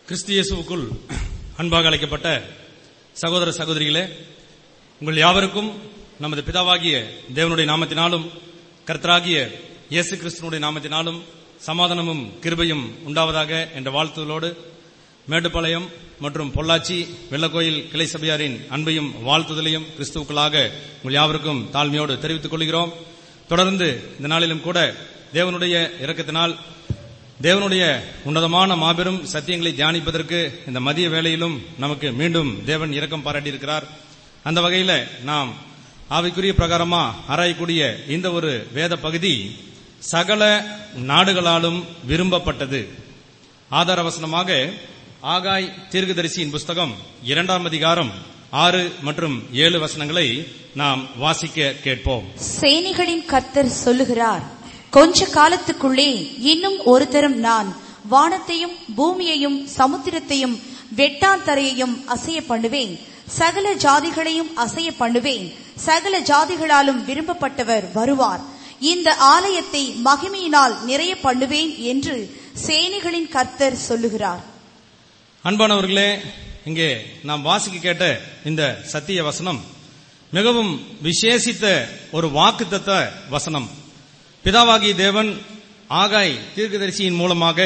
கிறிஸ்து இயேசுவுக்குள் அன்பாக அழைக்கப்பட்ட சகோதர சகோதரிகளே, உங்கள் யாவருக்கும் நமது பிதாவாகிய தேவனுடைய நாமத்தினாலும் கர்த்தராகிய இயேசு கிறிஸ்துவினுடைய நாமத்தினாலும் சமாதானமும் கிருபையும் உண்டாவதாக என்ற வாழ்த்துதலோடு மேட்டுப்பாளையம் மற்றும் பொள்ளாச்சி வெள்ளக்கோயில் கிளை சபையாரின் அன்பையும் வாழ்த்துதலையும் கிறிஸ்துவுக்குள்ளாக உங்கள் யாவருக்கும் தாழ்மையோடு தெரிவித்துக் கொள்கிறோம். தொடர்ந்து இந்த நாளிலும் கூட தேவனுடைய இரக்கத்தினால் தேவனுடைய உன்னதமான மாபெரும் சத்தியங்களை தியானிப்பதற்கு இந்த மதிய வேளையிலும் நமக்கு மீண்டும் தேவன் இரக்கம் பாராட்டியிருக்கிறார். அந்த வகையில நாம் ஆவிக்குரிய பிரகாரமா ஆராயக்கூடிய இந்த ஒரு வேத பகுதி சகல நாடுகளாலும் விரும்பப்பட்டது. ஆதார வசனமாக ஆகாய் தீர்க்கதரிசியின் புஸ்தகம் 2ஆம் அதிகாரம் 6 மற்றும் 7 வசனங்களை நாம் வாசிக்க கேட்போம். சேனைகளின் கர்த்தர் சொல்லுகிறார், கொஞ்ச காலத்துக்குள்ளே இன்னும் ஒரு தரம் நான் வானத்தையும் பூமியையும் சமுத்திரத்தையும் வெட்டாந்தரையையும் அசைய பண்ணுவேன், சகல ஜாதிகளையும் அசைய பண்ணுவேன், சகல ஜாதிகளாலும் விரும்பப்பட்டவர் வருவார், இந்த ஆலயத்தை மகிமையினால் நிறைய பண்ணுவேன் என்று சேனைகளின் கர்த்தர் சொல்லுகிறார். அன்பானவர்களே, இங்கே நாம் வாசிக்க கேட்ட இந்த சத்திய வசனம் மிகவும் விசேஷித்த ஒரு வாக்குத்தத்த வசனம். பிதாவாகிய தேவன் ஆகாய் தீர்க்கதரிசியின் மூலமாக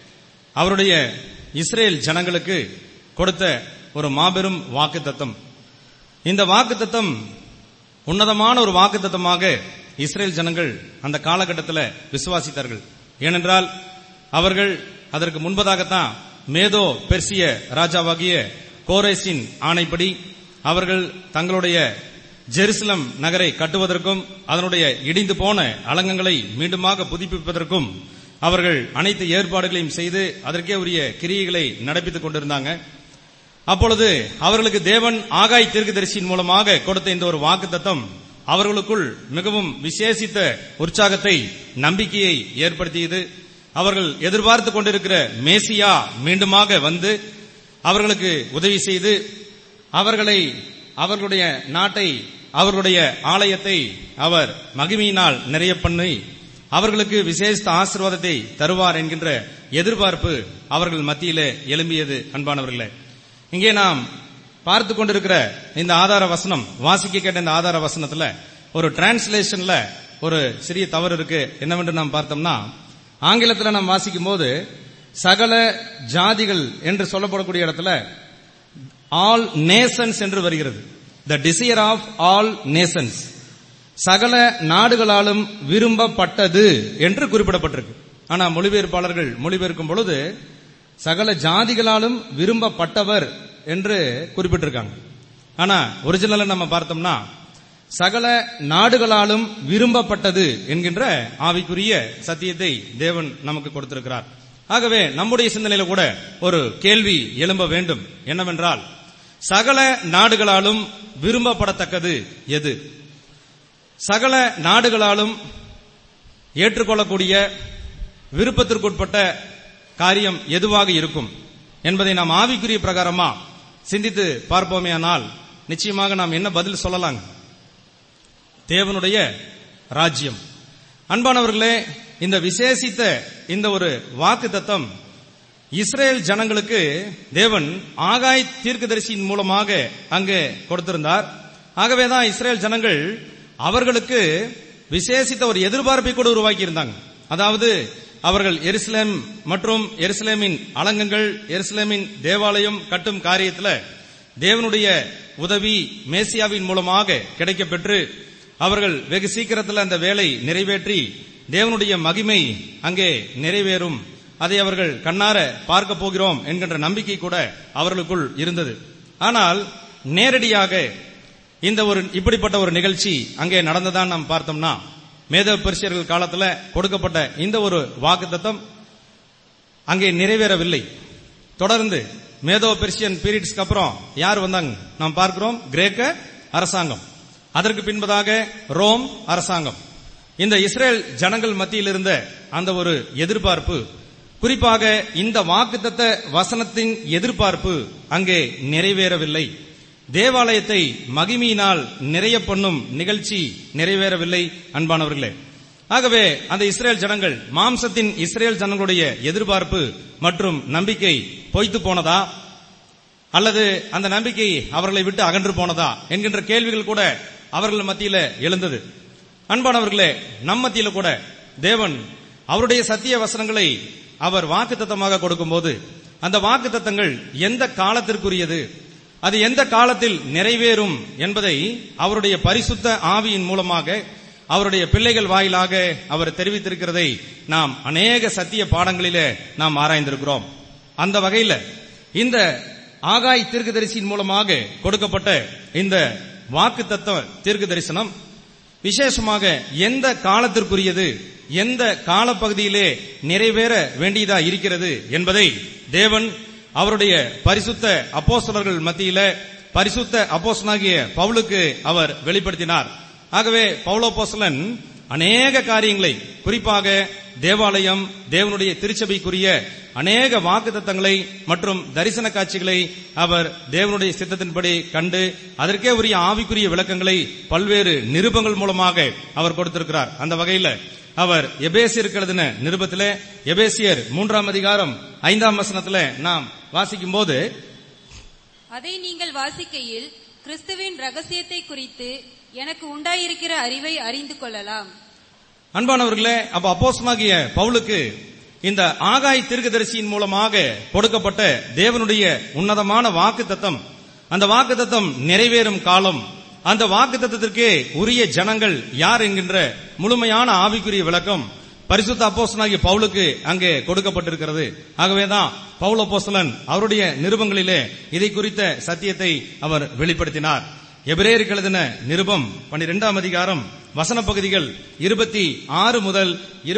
அவருடைய இஸ்ரேல் ஜனங்களுக்கு கொடுத்த ஒரு மாபெரும் வாக்குத்தத்தம். இந்த வாக்குத்தத்தம் உன்னதமான ஒரு வாக்குத்தத்தமாக இஸ்ரேல் ஜனங்கள் அந்த காலகட்டத்தில் விசுவாசித்தார்கள். ஏனென்றால் அவர்கள் அதற்கு முன்பதாகத்தான் மேதோ பெர்சிய ராஜாவாகிய கோரேசின் ஆணைப்படி அவர்கள் தங்களுடைய ஜெருசலம் நகரை கட்டுவதற்கும் அதனுடைய இடிந்து போன அலங்கங்களை மீண்டுமாக புதுப்பிப்பதற்கும் அவர்கள் அனைத்து ஏற்பாடுகளையும் செய்து அதற்கே உரிய கிரியைகளை நடப்பித்துக் கொண்டிருந்தாங்க. அப்பொழுது அவர்களுக்கு தேவன் ஆகாய் தீர்க்கதரிசியின் மூலமாக கொடுத்த இந்த ஒரு வாக்குத்தத்தம் அவர்களுக்குள் மிகவும் விசேஷித்த உற்சாகத்தை, நம்பிக்கையை ஏற்படுத்தியது. அவர்கள் எதிர்பார்த்து கொண்டிருக்கிற மேசியா மீண்டுமாக வந்து அவர்களுக்கு உதவி செய்து அவர்களுடைய நாட்டை, அவர்களுடைய ஆலயத்தை அவர் மகிமையினால் நிறைய பண்ணி அவர்களுக்கு விசேஷ ஆசீர்வாதத்தை தருவார் என்கின்ற எதிர்பார்ப்பு அவர்கள் மத்தியிலே எழும்பியது. அன்பானவர்களே, இங்கே நாம் பார்த்து கொண்டிருக்கிற இந்த ஆதார வசனம், வாசிக்க கேட்ட இந்த ஆதார வசனத்துல ஒரு டிரான்ஸ்லேஷன்ல ஒரு சிறிய தவறு இருக்கு. என்னவென்று நாம் பார்த்தோம்னா, ஆங்கிலத்தில் நாம் வாசிக்கும் போது சகல ஜாதிகள் என்று சொல்லப்படக்கூடிய இடத்துல ஆல் நேஷன்ஸ் என்று வருகிறது. The desire of all nations, சகல நாடுகளாலும் விரும்பப்பட்டது என்று குறிப்பிடப்பட்டிருக்கு. ஆனா மொழிபெயர்ப்பாளர்கள் மொழிபெயர்க்கும் பொழுது சகல ஜாதிகளாலும் விரும்பப்பட்டவர் என்று குறிப்பிட்டிருக்காங்க. ஆனா ஒரிஜினல் நம்ம பார்த்தோம்னா சகல நாடுகளாலும் விரும்பப்பட்டது என்கின்ற ஆவிக்குரிய சத்தியத்தை தேவன் நமக்கு கொடுத்திருக்கிறார். ஆகவே நம்முடைய சிந்தனையில கூட ஒரு கேள்வி எழும்ப வேண்டும். என்னவென்றால், சகல நாடுகளாலும் விரும்பப்படத்தக்கது எது? சகல நாடுகளாலும் ஏற்றுக்கொள்ளக்கூடிய விருப்பத்திற்குட்பட்ட காரியம் எதுவாக இருக்கும் என்பதை நாம் ஆவிக்குரிய பிரகாரமா சிந்தித்து பார்ப்போமேயானால் நிச்சயமாக நாம் என்ன பதில் சொல்லலாங்க? தேவனுடைய ராஜ்யம். அன்பானவர்களே, இந்த விசேஷித்த இந்த ஒரு வாக்குத்தத்தம் இஸ்ரேல் ஜனங்களுக்கு தேவன் ஆகாய் தீர்க்கதரிசியின் மூலமாக அங்கே கொடுத்திருந்தார். ஆகவேதான் இஸ்ரேல் ஜனங்கள் அவர்களுக்கு விசேஷித்த ஒரு எதிர்பார்ப்பை கூட உருவாக்கி இருந்தாங்க. அதாவது அவர்கள் எருசலேம் மற்றும் எருசலேமின் அலங்கங்கள், எருசலேமின் தேவாலயம் கட்டும் காரியத்தில் தேவனுடைய உதவி மேசியாவின் மூலமாக கிடைக்கப்பெற்று அவர்கள் வெகு சீக்கிரத்தில் அந்த வேலை நிறைவேற்றி தேவனுடைய மகிமை அங்கே நிறைவேறும், அதை அவர்கள் கண்ணார பார்க்க போகிறோம் என்கின்ற நம்பிக்கை கூட அவர்களுக்குள் இருந்தது. ஆனால் நேரடியாக இந்த ஒரு இப்படிப்பட்ட ஒரு நிகழ்ச்சி அங்கே நடந்ததான் நாம் பார்த்தோம்னா, மேதோ பெர்சியர்கள் காலத்தில் கொடுக்கப்பட்ட இந்த ஒரு வாக்குத்தத்தம் அங்கே நிறைவேறவில்லை. தொடர்ந்து மேதோ பெர்சியன் பீரியட்ஸ்க்கு அப்புறம் யார் வந்தாங்க நாம் பார்க்கிறோம்? கிரேக்க அரசாங்கம், அதற்கு பின்பதாக ரோம் அரசாங்கம். இந்த இஸ்ரேல் ஜனங்கள் மத்தியில் இருந்த அந்த ஒரு எதிர்பார்ப்பு, குறிப்பாக இந்த வாக்குத்தத்த வசனத்தின் எதிர்பார்ப்பு அங்கே நிறைவேறவில்லை. தேவாலயத்தை மகிமையினால் நிறைய பண்ணும் நிகழ்ச்சி நிறைவேறவில்லை. அன்பானவர்களே, ஆகவே அந்த இஸ்ரேல் ஜனங்கள், மாம்சத்தின் இஸ்ரேல் ஜனங்களுடைய எதிர்பார்ப்பு மற்றும் நம்பிக்கை பொய்த்து போனதா அல்லது அந்த நம்பிக்கை அவர்களை விட்டு அகன்று போனதா என்கின்ற கேள்விகள் கூட அவர்கள் மத்தியில எழுந்தது. அன்பானவர்களே, நம் மத்தியில கூட தேவன் அவருடைய சத்திய வசனங்களை அவர் வாக்குத்தத்தமாக கொடுக்கும்போது அந்த வாக்குத்தத்தங்கள் எந்த காலத்திற்குரியது, அது எந்த காலத்தில் நிறைவேறும் என்பதை அவருடைய பரிசுத்த ஆவியின் மூலமாக அவருடைய பிள்ளைகள் வாயிலாக அவர் தெரிவித்திருக்கிறதை நாம் அநேக சத்திய பாடங்களிலே நாம் ஆராய்ந்திருக்கிறோம். அந்த வகையில இந்த ஆகாய் தீர்க்கதரிசியின் மூலமாக கொடுக்கப்பட்ட இந்த வாக்குத்தத்த தீர்க்க தரிசனம் விசேஷமாக எந்த காலத்திற்குரியது, எந்த காலப்பகுதியிலே நிறைவேற வேண்டியதா இருக்கிறது என்பதை தேவன் அவருடைய பரிசுத்த அப்போஸ்தலர்கள் மத்தியில பரிசுத்த அப்போஸ்தலனாகிய பவுலுக்கு அவர் வெளிப்படுத்தினார். ஆகவே பவுலப்போஸ்தலன் அநேக காரியங்களை, குறிப்பாக தேவாலயம், தேவனுடைய திருச்சபைக்குரிய அநேக வாக்குத்தத்தங்களை மற்றும் தரிசன காட்சிகளை அவர் தேவனுடைய சித்தத்தின்படி கண்டு அதற்கே உரிய ஆவிக்குரிய விளக்கங்களை பல்வேறு நிருபங்கள் மூலமாக அவர் கொடுத்திருக்கிறார். அந்த வகையில் அவர் எபேசியருக்கு எழுதின நிருபத்திலே எபேசியர் 3ஆம் அதிகாரம் 5ஆம் வசனத்திலே நாம் வாசிக்கும் போது, அதை நீங்கள் வாசிக்கையில் கிறிஸ்துவின் ரகசியத்தை குறித்து எனக்கு உண்டாயிருக்கிற அறிவை அறிந்து கொள்ளலாம். அன்பானவர்களே, அப்போஸ்தலனாகிய பவுலுக்கு இந்த ஆகாய் தீர்க்கதரிசியின் மூலமாக கொடுக்கப்பட்ட தேவனுடைய உன்னதமான வாக்குத்தத்தம், அந்த வாக்குத்தத்தம் நிறைவேறும் காலம், அந்த வாக்குத்தத்தத்திற்கு உரிய ஜனங்கள் யார் என்கின்ற முழுமையான ஆவிக்குரிய விளக்கம் பரிசுத்த அப்போஸ்தலனாகிய பவுலுக்கு அங்கே கொடுக்கப்பட்டிருக்கிறது. ஆகவேதான் பவுல் அப்போஸ்தலன் அவருடைய நிருபங்களிலே இதை குறித்த சத்தியத்தை அவர் வெளிப்படுத்தினார். எபிரேயருக்கு எழுதின நிருபம் 12ஆம் அதிகாரம் வசன பகுதிகள் 26 முதல்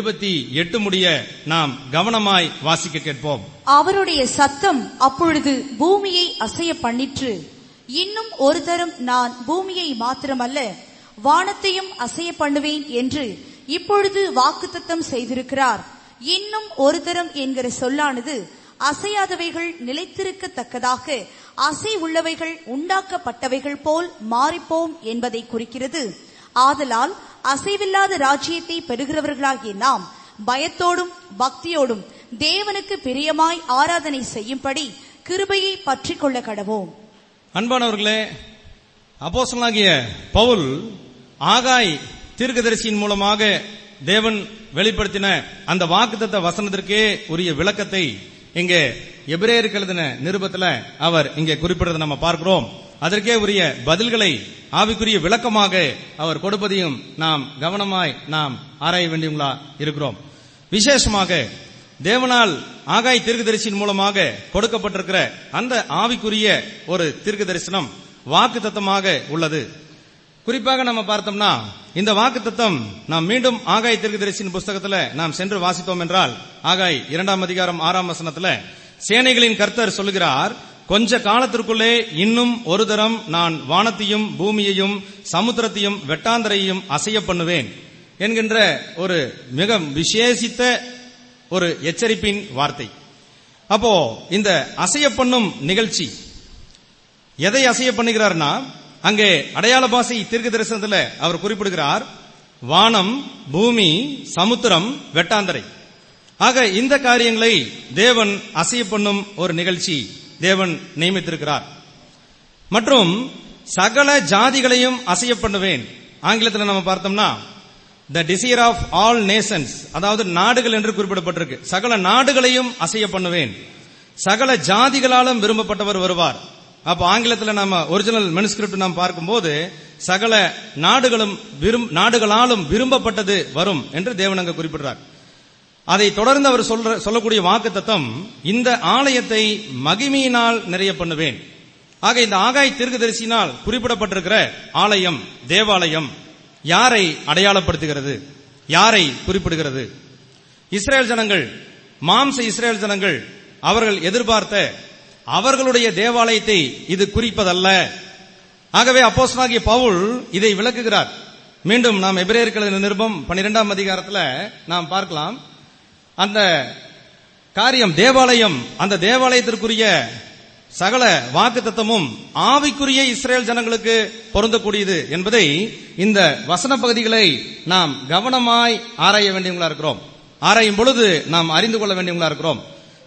28 முடிய நாம் கவனமாய் வாசிக்க கேட்போம். அவருடைய சத்தம் அப்பொழுது பூமியை அசைய பண்ணிற்று. இன்னும் ஒரு தரம் நான் பூமியை மாத்திரமல்ல வானத்தையும் அசைய பண்ணுவேன் என்று இப்பொழுது வாக்குத்தத்தம் செய்திருக்கிறார். இன்னும் ஒரு தரம் என்கிற சொல்லானது அசையாதவைகள் நிலைத்திருக்கத்தக்கதாக அசை உள்ளவைகள் உண்டாக்கப்பட்டவைகள் போல் மாறிப்போம் என்பதை குறிக்கிறது. ஆதலால் அசைவில்லாத ராஜ்யத்தை பெறுகிறவர்களாகிய நாம் பயத்தோடும் பக்தியோடும் தேவனுக்கு பிரியமாய் ஆராதனை செய்யும்படி கிருபையை பற்றிக் கொள்ள கடவோம். அன்பானவர்களே, அப்போஸ்தலனாகிய பவுல் ஆகாய் தீர்க்கதரிசியின் மூலமாக தேவன் வெளிப்படுத்தின அந்த வாக்குத்தத்த வசனத்திற்கே உரிய விளக்கத்தை இங்கே எபிரேயருக்கு எழுதின நிருபத்துல அவர் இங்கே குறிப்பிடுறதை நம்ம பார்க்கிறோம். அதற்கே உரிய பதில்களை ஆவிக்குரிய விளக்கமாக அவர் கொடுப்பதையும் நாம் கவனமாய் நாம் ஆராய வேண்டியவங்களா இருக்கிறோம். விசேஷமாக தேவனால் ஆகாய் தீர்க்கதரிசியின் மூலமாக கொடுக்கப்பட்டிருக்கிற அந்த ஆவிக்குரிய ஒரு தீர்க்க தரிசனம் வாக்குத்தத்தமாக உள்ளது. குறிப்பாக நம்ம பார்த்தோம்னா இந்த வாக்குத்தத்தம் நாம் மீண்டும் ஆகாய் தீர்க்கதரிசியின் புஸ்தகத்துல நாம் சென்று வாசித்தோம் என்றால் ஆகாய் 2ஆம் அதிகாரம் 6ஆம் வசனத்துல சேனைகளின் கர்த்தர் சொல்லுகிறார், கொஞ்ச காலத்திற்குள்ளே இன்னும் ஒரு தரம் நான் வானத்தையும் பூமியையும் சமுத்திரத்தையும் வெட்டாந்தரையும் அசைய பண்ணுவேன் என்கின்ற ஒரு மிக விசேஷித்த ஒரு எச்சரிப்பின் வார்த்தை. அப்போ இந்த அசைய பண்ணும் நிகழ்ச்சி எதை அசைய பண்ணுகிறார்னா, அங்கே அடையாள பாஷை தீர்க்க தரிசனத்தில் அவர் குறிப்பிடுகிறார், வானம், பூமி, சமுத்திரம், வெட்டாந்தரை. ஆக இந்த காரியங்களை தேவன் அசைய பண்ணும் ஒரு நிகழ்ச்சி தேவன் நியமித்திருக்கிறார். மற்றும் சகல ஜாதிகளையும் அசைய பண்ணுவேன். ஆங்கிலத்தில் நம்ம பார்த்தோம்னா the desire of all nations, அதாவது நாடுகள் என்று குறிப்பிடப்பட்டிருக்கு. சகல நாடுகளையும் அசைய பண்ணுவேன், சகல ஜாதிகளாலும் விரும்பப்பட்டவர் வருவார். அப்ப ஆங்கிலத்தில் நம்ம ஒரிஜினல் மெனுஸ்கிரிப்ட் நாம் பார்க்கும்போது சகல நாடுகளாலும் விரும்பப்பட்டது வரும் என்று தேவன் அங்கு குறிப்பிடுறார். அதை தொடர்ந்து அவர் சொல்லக்கூடிய வாக்குத்தத்தம், இந்த ஆலயத்தை மகிமையினால் நிறைய பண்ணுவேன். ஆக இந்த ஆகாய் தீர்க்கதரிசியினால் குறிப்பிடப்பட்டிருக்கிற ஆலயம், தேவாலயம் யாரை அடையாளப்படுத்துகிறது, யாரை குறிப்பிடுகிறது? இஸ்ரேல் ஜனங்கள், மாம்ச இஸ்ரேல் ஜனங்கள் அவர்கள் எதிர்பார்த்த அவர்களுடைய தேவாலயத்தை இது குறிப்பதல்ல. ஆகவே அப்போஸ்தலனாகிய பவுல் இதை விளக்குகிறார். மீண்டும் நாம் எபிரேயருக்கு எழுதின நிருபம் 12ஆம் அதிகாரத்தில் நாம் பார்க்கலாம். அந்த காரியம் தேவாலயம், அந்த தேவாலயத்திற்குரிய சகல வாக்குத்தத்தமும் ஆவிக்குரிய இஸ்ரேல் ஜனங்களுக்கு பொருந்தக்கூடியது என்பதை இந்த வசன பகுதிகளை நாம் கவனமாய் ஆராய வேண்டியவங்களா இருக்கிறோம். ஆராயும் பொழுது நாம் அறிந்து கொள்ள வேண்டியவங்களா இருக்கிறோம்.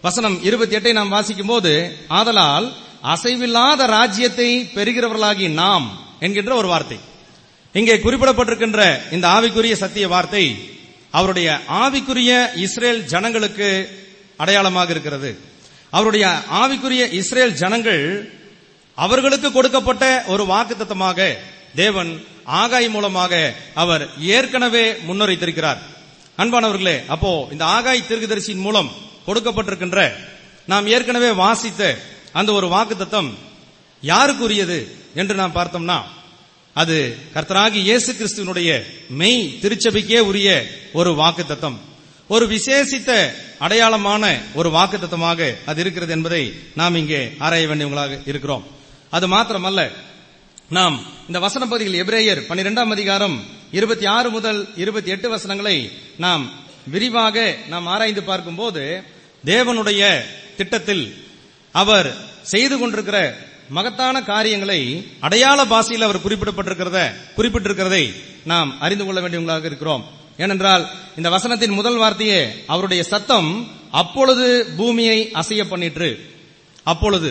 வசனம் 28 நாம் வாசிக்கும் போது, ஆதலால் அசைவில்லாத ராஜ்யத்தை பெறுகிறவர்களாகி நாம் என்கின்ற ஒரு வார்த்தை இங்கே குறிப்பிடப்பட்டிருக்கின்ற இந்த ஆவிக்குரிய சத்திய வார்த்தை அவருடைய ஆவிக்குரிய இஸ்ரேல் ஜனங்களுக்கு அடையாளமாக இருக்கிறது. அவருடைய ஆவிக்குரிய இஸ்ரேல் ஜனங்கள் அவர்களுக்கு கொடுக்கப்பட்ட ஒரு வாக்குத்தத்தமாக தேவன் ஆகாய் மூலமாக அவர் ஏற்கனவே முன்னுரைத்திருக்கிறார். அன்பானவர்களே, அப்போ இந்த ஆகாய் தீர்க்கதரிசியின் மூலம் கொடுக்கப்பட்டிருக்கின்ற நாம் ஏற்கனவே வாசித்த அந்த ஒரு வாக்குத்தத்தம் யாருக்குரியது என்று நாம் பார்த்தோம்னா, அது கர்த்தராகி இயேசு கிறிஸ்துவினுடைய மெய் திருச்சபைக்கே உரிய ஒரு வாக்குத்தத்தம், ஒரு விசேஷித்த அடையாளமான ஒரு வாக்குத்தத்தமாக அது இருக்கிறது என்பதை நாம் இங்கே ஆராய வேண்டியவங்களாக இருக்கிறோம். அது மாத்திரமல்ல, நாம் இந்த வசன பகுதிகள் எபிரேயர் 12ஆம் அதிகாரம் 26 முதல் 28 வசனங்களை நாம் விரிவாக நாம் ஆராய்ந்து பார்க்கும்போது, தேவனுடைய திட்டத்தில் அவர் செய்து கொண்டிருக்கிற மகத்தான காரியங்களை அடையாள பாஷையில் அவர் குறிப்பிட்டிருக்கிறதை நாம் அறிந்து கொள்ள வேண்டியவங்களாக இருக்கிறோம். ஏனென்றால் இந்த வசனத்தின் முதல் வார்த்தையே அவருடைய சத்தம் அப்பொழுது பூமியை அசைய பண்ணிற்று. அப்பொழுது,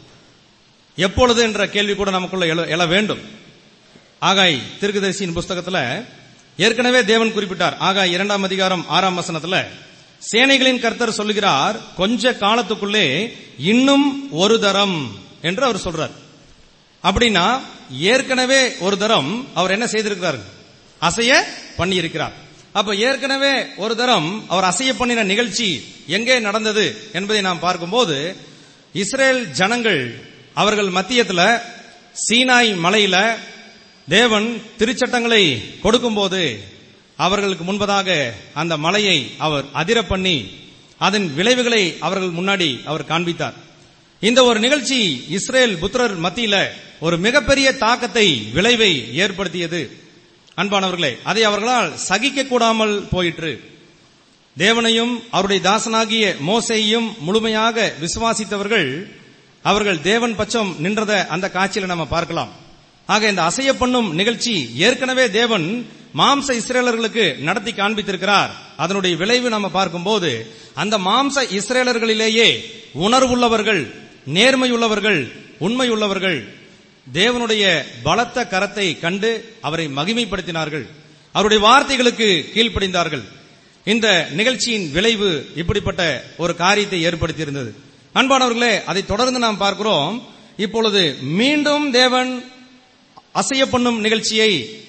எப்பொழுது என்ற கேள்வி கூட நமக்குள்ள எழ வேண்டும். ஆகாய் தீர்க்கதரிசியின் புஸ்தகத்துல ஏற்கனவே தேவன் குறிப்பிட்டார். ஆகாய் 2ஆம் அதிகாரம் 6ஆம் வசனத்துல, சேனைகளின் கர்த்தர் சொல்லுகிறார், கொஞ்ச காலத்துக்குள்ளே இன்னும் ஒரு தரம் என்று அவர் சொல்றார். அப்படின்னா ஏற்கனவே ஒரு தரம் அவர் என்ன செய்திருக்கிறார்? அசைய பண்ணி இருக்கிறார். அப்ப ஏற்கனவே ஒரு தரம் அவர் அசைய பண்ணின நிகழ்ச்சி எங்கே நடந்தது என்பதை நாம் பார்க்கும்போது, இஸ்ரேல் ஜனங்கள் அவர்கள் மத்தியத்துல சீனாய் மலையில தேவன் திருச்சட்டங்களை கொடுக்கும்போது அவர்களுக்கு முன்பதாக அந்த மலையை அவர் அதிர பண்ணி அதன் விளைவுகளை அவர்கள் முன்னாடி அவர் காண்பித்தார். இந்த ஒரு நிகழ்ச்சி இஸ்ரேல் புத்திரர் மத்தியில ஒரு மிகப்பெரிய தாக்கத்தை, விளைவை ஏற்படுத்தியது. அன்பானவர்களே, அதை அவர்களால் சகிக்க கூடாமல் போயிற்று. தேவனையும் அவருடைய தாசனாகிய மோசேயையும் முழுமையாக விசுவாசித்தவர்கள் அவர்கள் தேவன் பட்சம் நின்றத அந்த காட்சியில நம்ம பார்க்கலாம். ஆக இந்த அசைய பண்ணும் நிகழ்ச்சி ஏற்கனவே தேவன் மாம்ச இஸ்ரேலர்களுக்கு நடத்தி காண்பித்திருக்கிறார். அதனுடைய விளைவு நம்ம பார்க்கும்போது, அந்த மாம்ச இஸ்ரேலர்களிலேயே உணர்வுள்ளவர்கள், நேர்மையுள்ளவர்கள், உண்மையுள்ளவர்கள் தேவனுடைய பலத்த கரத்தை கண்டு அவரை மகிமைப்படுத்தினார்கள். அவருடைய வார்த்தைகளுக்கு கீழ்ப்படிந்தார்கள். இந்த நிகழ்ச்சியின் விளைவு இப்படிப்பட்ட ஒரு காரியத்தை ஏற்படுத்தியிருந்தது. அன்பானவர்களே, அதை தொடர்ந்து நாம் பார்க்கிறோம். இப்பொழுது மீண்டும் தேவன் அசைய பண்ணும் நிகழ்ச்சியை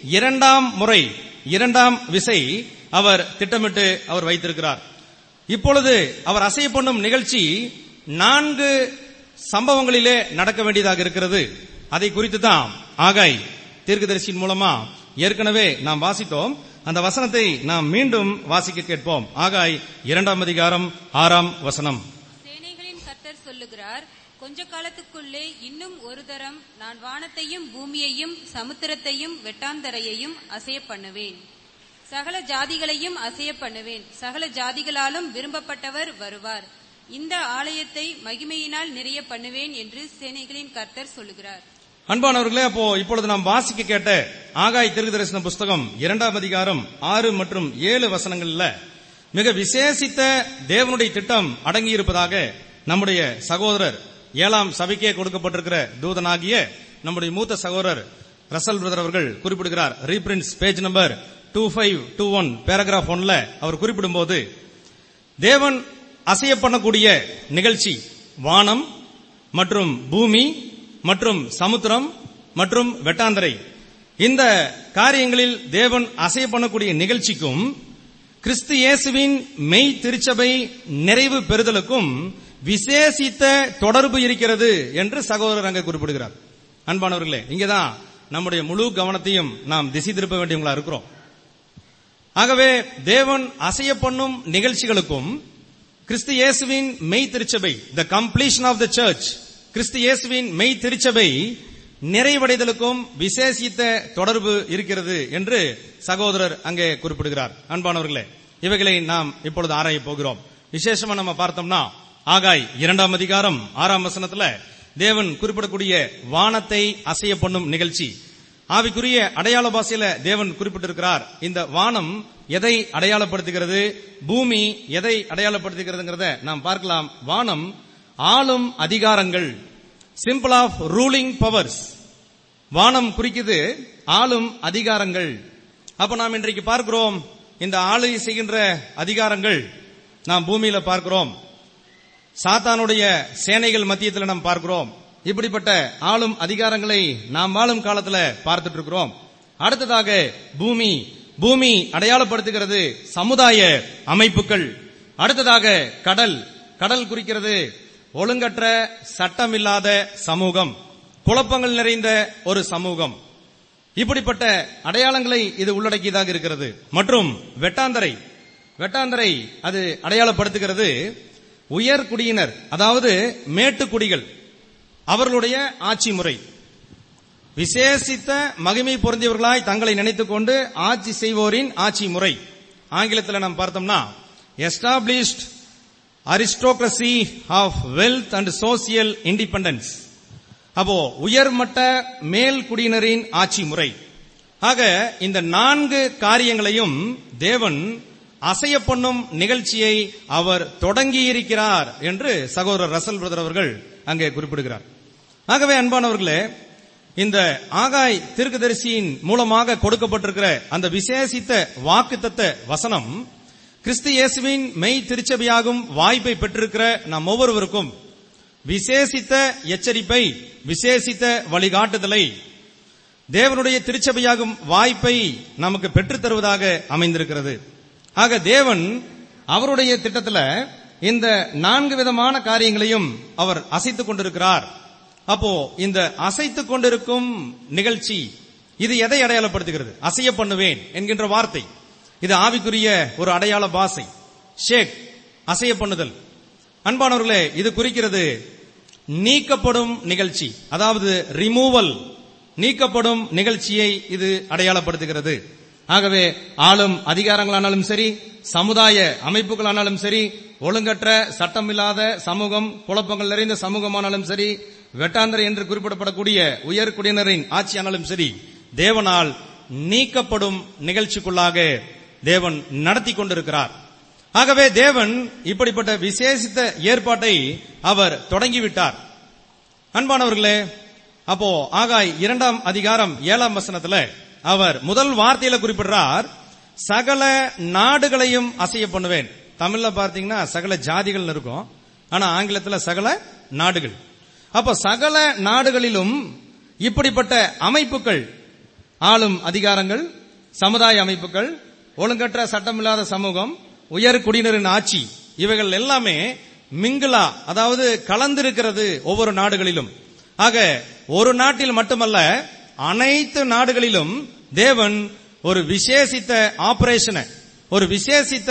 இரண்டாம் விசை அவர் திட்டமிட்டு அவர் வைத்திருக்கிறார். இப்பொழுது அவர் அசைய பண்ணும் நிகழ்ச்சி 4 சம்பவங்களிலே நடக்க வேண்டியதாக இருக்கிறது. அதை குறித்து தான் ஆகாய் தீர்க்கதரிசியின் மூலமா ஏற்கனவே நாம் வாசித்தோம். அந்த வசனத்தை நாம் மீண்டும் வாசிக்க கேட்போம். ஆகாய் 2ஆம் அதிகாரம் 6ஆம் வசனம். சேனைகளின் கர்த்தர் சொல்லுகிறார், கொஞ்ச காலத்துக்குள்ளே இன்னும் ஒரு தரம் நான் வானத்தையும் பூமியையும் சமுத்திரத்தையும் வெட்டாந்தரையையும் அசைய பண்ணுவேன். சகல ஜாதிகளையும் அசைய பண்ணுவேன். சகல ஜாதிகளாலும் விரும்பப்பட்டவர் வருவார். இந்த ஆலயத்தை மகிமையினால் நிறைய பண்ணுவேன் என்று சேனைகளின் கர்த்தர் சொல்லுகிறார். அன்பானவர்களே, இப்பொழுது நாம் வாசிக்க கேட்ட ஆகாய் தீர்க்கதரிசன புஸ்தகம் 2ஆம் அதிகாரம் 6 மற்றும் 7 வசனங்கள்ல மிக விசேஷித்த தேவனுடைய திட்டம் அடங்கியிருப்பதாக நம்முடைய சகோதரர் 7ஆம் சபைக்கே கொடுக்கப்பட்டிருக்கிற தூதனாகிய நம்முடைய மூத்த சகோதரர் ரசல் பிரதர் அவர்கள் குறிப்பிடுகிறார். ரீபிரிண்ட்ஸ் பேஜ் நம்பர் 2521 பேராகிராஃப் 1ல அவர் குறிப்பிடும்போது, தேவன் அசைய பண்ணக்கூடிய நிகழ்ச்சி வானம் மற்றும் பூமி மற்றும் சமுத்திரம் மற்றும் வெட்டாந்தரை, இந்த காரியங்களில் தேவன் அசைய பண்ணக்கூடிய நிகழ்ச்சிக்கும் கிறிஸ்து இயேசுவின் மெய் திருச்சபை நிறைவு பெறுதலுக்கும் விசேஷித்த தொடர்பு இருக்கிறது என்று சகோதரர் அங்கே குறிப்பிடுகிறார். அன்பானவர்களே, இங்கதான் நம்முடைய முழு கவனத்தையும் நாம் திசை திருப்ப வேண்டியவங்களா இருக்கிறோம். ஆகவே தேவன் அசைய பண்ணும் நிகழ்ச்சிகளுக்கும் கிறிஸ்து இயேசுவின் மெய் திருச்சபை, the completion of the church, கிறிஸ்து இயேசுவின் மெய் திருச்சபை நிறைவடைதலுக்கும் விசேஷித்த தொடர்பு இருக்கிறது என்று சகோதரர் அங்கே குறிப்பிடுகிறார். அன்பானவர்களே, இவைகளை நாம் இப்பொழுது ஆராய போகிறோம். விசேஷமா நம்ம பார்த்தோம்னா ஆகாய் 2ஆம் அதிகாரம் 6ஆம் வசனத்துல தேவன் குறிப்பிடக்கூடிய வானத்தை அசைய பண்ணும் நிகழ்ச்சி, ஆவிக்குரிய அடையாள பாஷையில தேவன் குறிப்பிட்டிருக்கிறார். இந்த வானம் எதை அடையாளப்படுத்துகிறது, பூமி எதை அடையாளப்படுத்துகிறதுங்கிறத நாம் பார்க்கலாம். வானம் ஆளும் அதிகாரங்கள், சிம்பிள் ஆஃப் ரூலிங் பவர்ஸ். வானம் குறிக்குது ஆளும் அதிகாரங்கள். அப்ப நாம் இன்றைக்கு பார்க்கிறோம், இந்த ஆளுகை செய்கின்ற அதிகாரங்கள் நாம் பூமியில பார்க்கிறோம். சாத்தானுடைய சேனைகள் மத்தியத்தில் நாம் பார்க்கிறோம். இப்படிப்பட்ட ஆளும் அதிகாரங்களை நாம் வாழும் காலத்துல பார்த்துட்டு இருக்கிறோம். அடுத்ததாக பூமி அடையாளப்படுத்துகிறது சமுதாய அமைப்புகள். அடுத்ததாக கடல் குறிக்கிறது ஒழுங்கற்ற சட்டமில்லாத சமூகம், குழப்பங்கள் நிறைந்த ஒரு சமூகம். இப்படிப்பட்ட அடையாளங்களை இது உள்ளடக்கியதாக இருக்கிறது. மற்றும் வெட்டாந்தரை அது அடையாளப்படுத்துகிறது உயர்குடியினர், அதாவது மேட்டுக்குடிகள், அவர்களுடைய ஆட்சி முறை. விசேஷித்த மகிமை பொருந்தியவர்களாய் தங்களை நினைத்துக் கொண்டு ஆட்சி செய்வோரின் ஆட்சி முறை. ஆங்கிலத்தில் நாம் பார்த்தோம்னா established aristocracy of wealth and social independence. அப்போ உயர்மட்ட மேல் குடியினரின் ஆட்சி முறை. ஆக இந்த 4 காரியங்களையும் தேவன் அசைய பண்ணும் நிகழ்ச்சியை அவர் தொடங்கியிருக்கிறார் என்று சகோதரர் ரசல் பிரதர் அவர்கள் அங்கே குறிப்பிடுகிறார். ஆகவே அன்பானவர்களே, இந்த ஆகாய் தீர்க்கதரிசியின் மூலமாக கொடுக்கப்பட்டிருக்கிற அந்த விசேஷித்த வாக்குத்தத்த வசனம் கிறிஸ்து இயேசுவின் மெய் திருச்சபையாகும் வாய்ப்பை பெற்றிருக்கிற நாம் ஒவ்வொருவருக்கும் விசேஷித்த எச்சரிப்பை, விசேஷித்த வழிகாட்டுதலை, தேவனுடைய திருச்சபையாகும் வாய்ப்பை நமக்கு பெற்றுத் தருவதாக அமைந்திருக்கிறது. ஆக தேவன் அவருடைய திட்டத்தில் இந்த 4 விதமான காரியங்களையும் அவர் அசைத்துக் கொண்டிருக்கிறார். அப்போ இந்த அசைத்துக் கொண்டிருக்கும் நிகழ்ச்சி இது எதை அடையாளப்படுத்துகிறது? அசைய பண்ணுவேன் என்கின்ற வார்த்தை. இது ஆவிக்குரிய ஒரு அடையாள பாசை. ஷேக், அசைய பண்ணுதல். அன்பானவர்களே, இது குறிக்கிறது நீக்கப்படும் நிகழ்ச்சி, அதாவது ரிமூவல், நீக்கப்படும் நிகழ்ச்சியை இது அடையாளப்படுத்துகிறது. ஆகவே ஆளும் அதிகாரங்களானாலும் சரி, சமுதாய அமைப்புகளானாலும் சரி, ஒழுங்கற்ற சட்டமில்லாத சமூகம், குழப்பங்கள் நிறைந்த சமூகமானாலும் சரி, வெட்டாந்தரை என்று குறிப்பிடப்படக்கூடிய உயர்குடியினரின் ஆட்சியானாலும் சரி, தேவனால் நீக்கப்படும் நிகழ்ச்சிக்குள்ளாக தேவன் நடத்தி கொண்டிருக்கிறார். ஆகவே தேவன் இப்படிப்பட்ட விசேஷித்த ஏற்பாட்டை அவர் தொடங்கிவிட்டார். அன்பானவர்களே, அப்போ ஆகாய் 2ஆம் அதிகாரம் 7ஆம் வசனத்துல அவர் முதல் வார்த்தையில குறிப்பிடுறார், சகல நாடுகளையும் அசைய பண்ணுவேன். தமிழ்ல பார்த்தீங்கன்னா சகல ஜாதிகள் இருக்கும், ஆனா ஆங்கிலத்தில் சகல நாடுகள். அப்ப சகல நாடுகளிலும் இப்படிப்பட்ட அமைப்புகள், ஆளும் அதிகாரங்கள், சமுதாய அமைப்புகள், ஒழுங்கற்ற சட்டமில்லாத சமூகம், உயர் குடியினரின் ஆட்சி, இவைகள் எல்லாமே மிங்கிலா, அதாவது கலந்திருக்கிறது ஒவ்வொரு நாடுகளிலும். ஆக ஒரு நாட்டில் மட்டுமல்ல, அனைத்து நாடுகளிலும் தேவன் ஒரு விசேஷித்த ஆபரேஷனை, ஒரு விசேஷித்த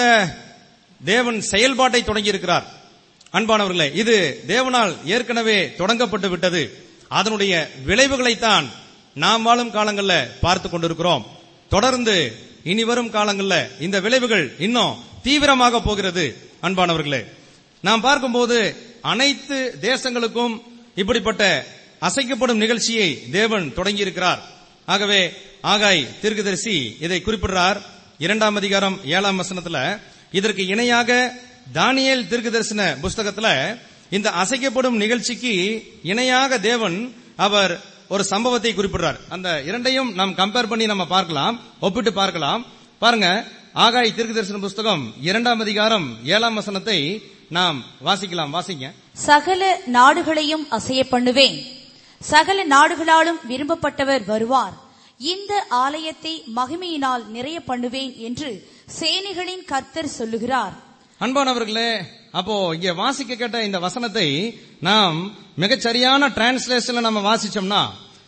தேவன் செயல்பாட்டை தொடங்கி இருக்கிறார். அன்பானவர்களே, இது தேவனால் ஏற்கனவே தொடங்கப்பட்டு விட்டது. அதனுடைய விளைவுகளைத்தான் நாம் வாழும் காலங்களில் பார்த்து கொண்டிருக்கிறோம். தொடர்ந்து இனி வரும் காலங்களில் இந்த விளைவுகள் இன்னும் தீவிரமாக போகிறது. அன்பானவர்களே, நாம் பார்க்கும்போது அனைத்து தேசங்களுக்கும் இப்படிப்பட்ட அசைக்கப்படும் நிகழ்ச்சியை தேவன் தொடங்கி இருக்கிறார். ஆகவே ஆகாய் தீர்க்கதரிசி இதை குறிப்பிடுறார் 2ஆம் அதிகாரம் 7ஆம் வசனத்துல. இதற்கு இணையாக தானியேல் தீர்க்கதரிசன புஸ்தகத்துல இந்த அசைக்கப்படும் நிகழ்ச்சிக்கு இணையாக தேவன் அவர் ஒரு சம்பவத்தை குறிப்பிடுறார். அந்த இரண்டையும் நாம் கம்பேர் பண்ணி நம்ம பார்க்கலாம், ஒப்பிட்டு பார்க்கலாம். பாருங்க, ஆகாய் தீர்க்கதரிசன புஸ்தகம் 2ஆம் அதிகாரம் 7ஆம் வசனத்தை நாம் வாசிக்கலாம். வாசிங்க. சகல நாடுகளையும் அசைய பண்ணுவேன், சகல நாடுகளாலும் விரும்பப்பட்டவர் வருவார், இந்த ஆலயத்தை மகிமையினால் நிறைய பண்ணுவேன் என்று சேனைகளின் கர்த்தர் சொல்லுகிறார். அன்பானவர்களே, அப்போ இங்க வாசிக்க கேட்ட இந்த வசனத்தை நாம் மிகச்சரியான டிரான்ஸ்லேஷன்ல நம்ம வாசிச்சோம்னா,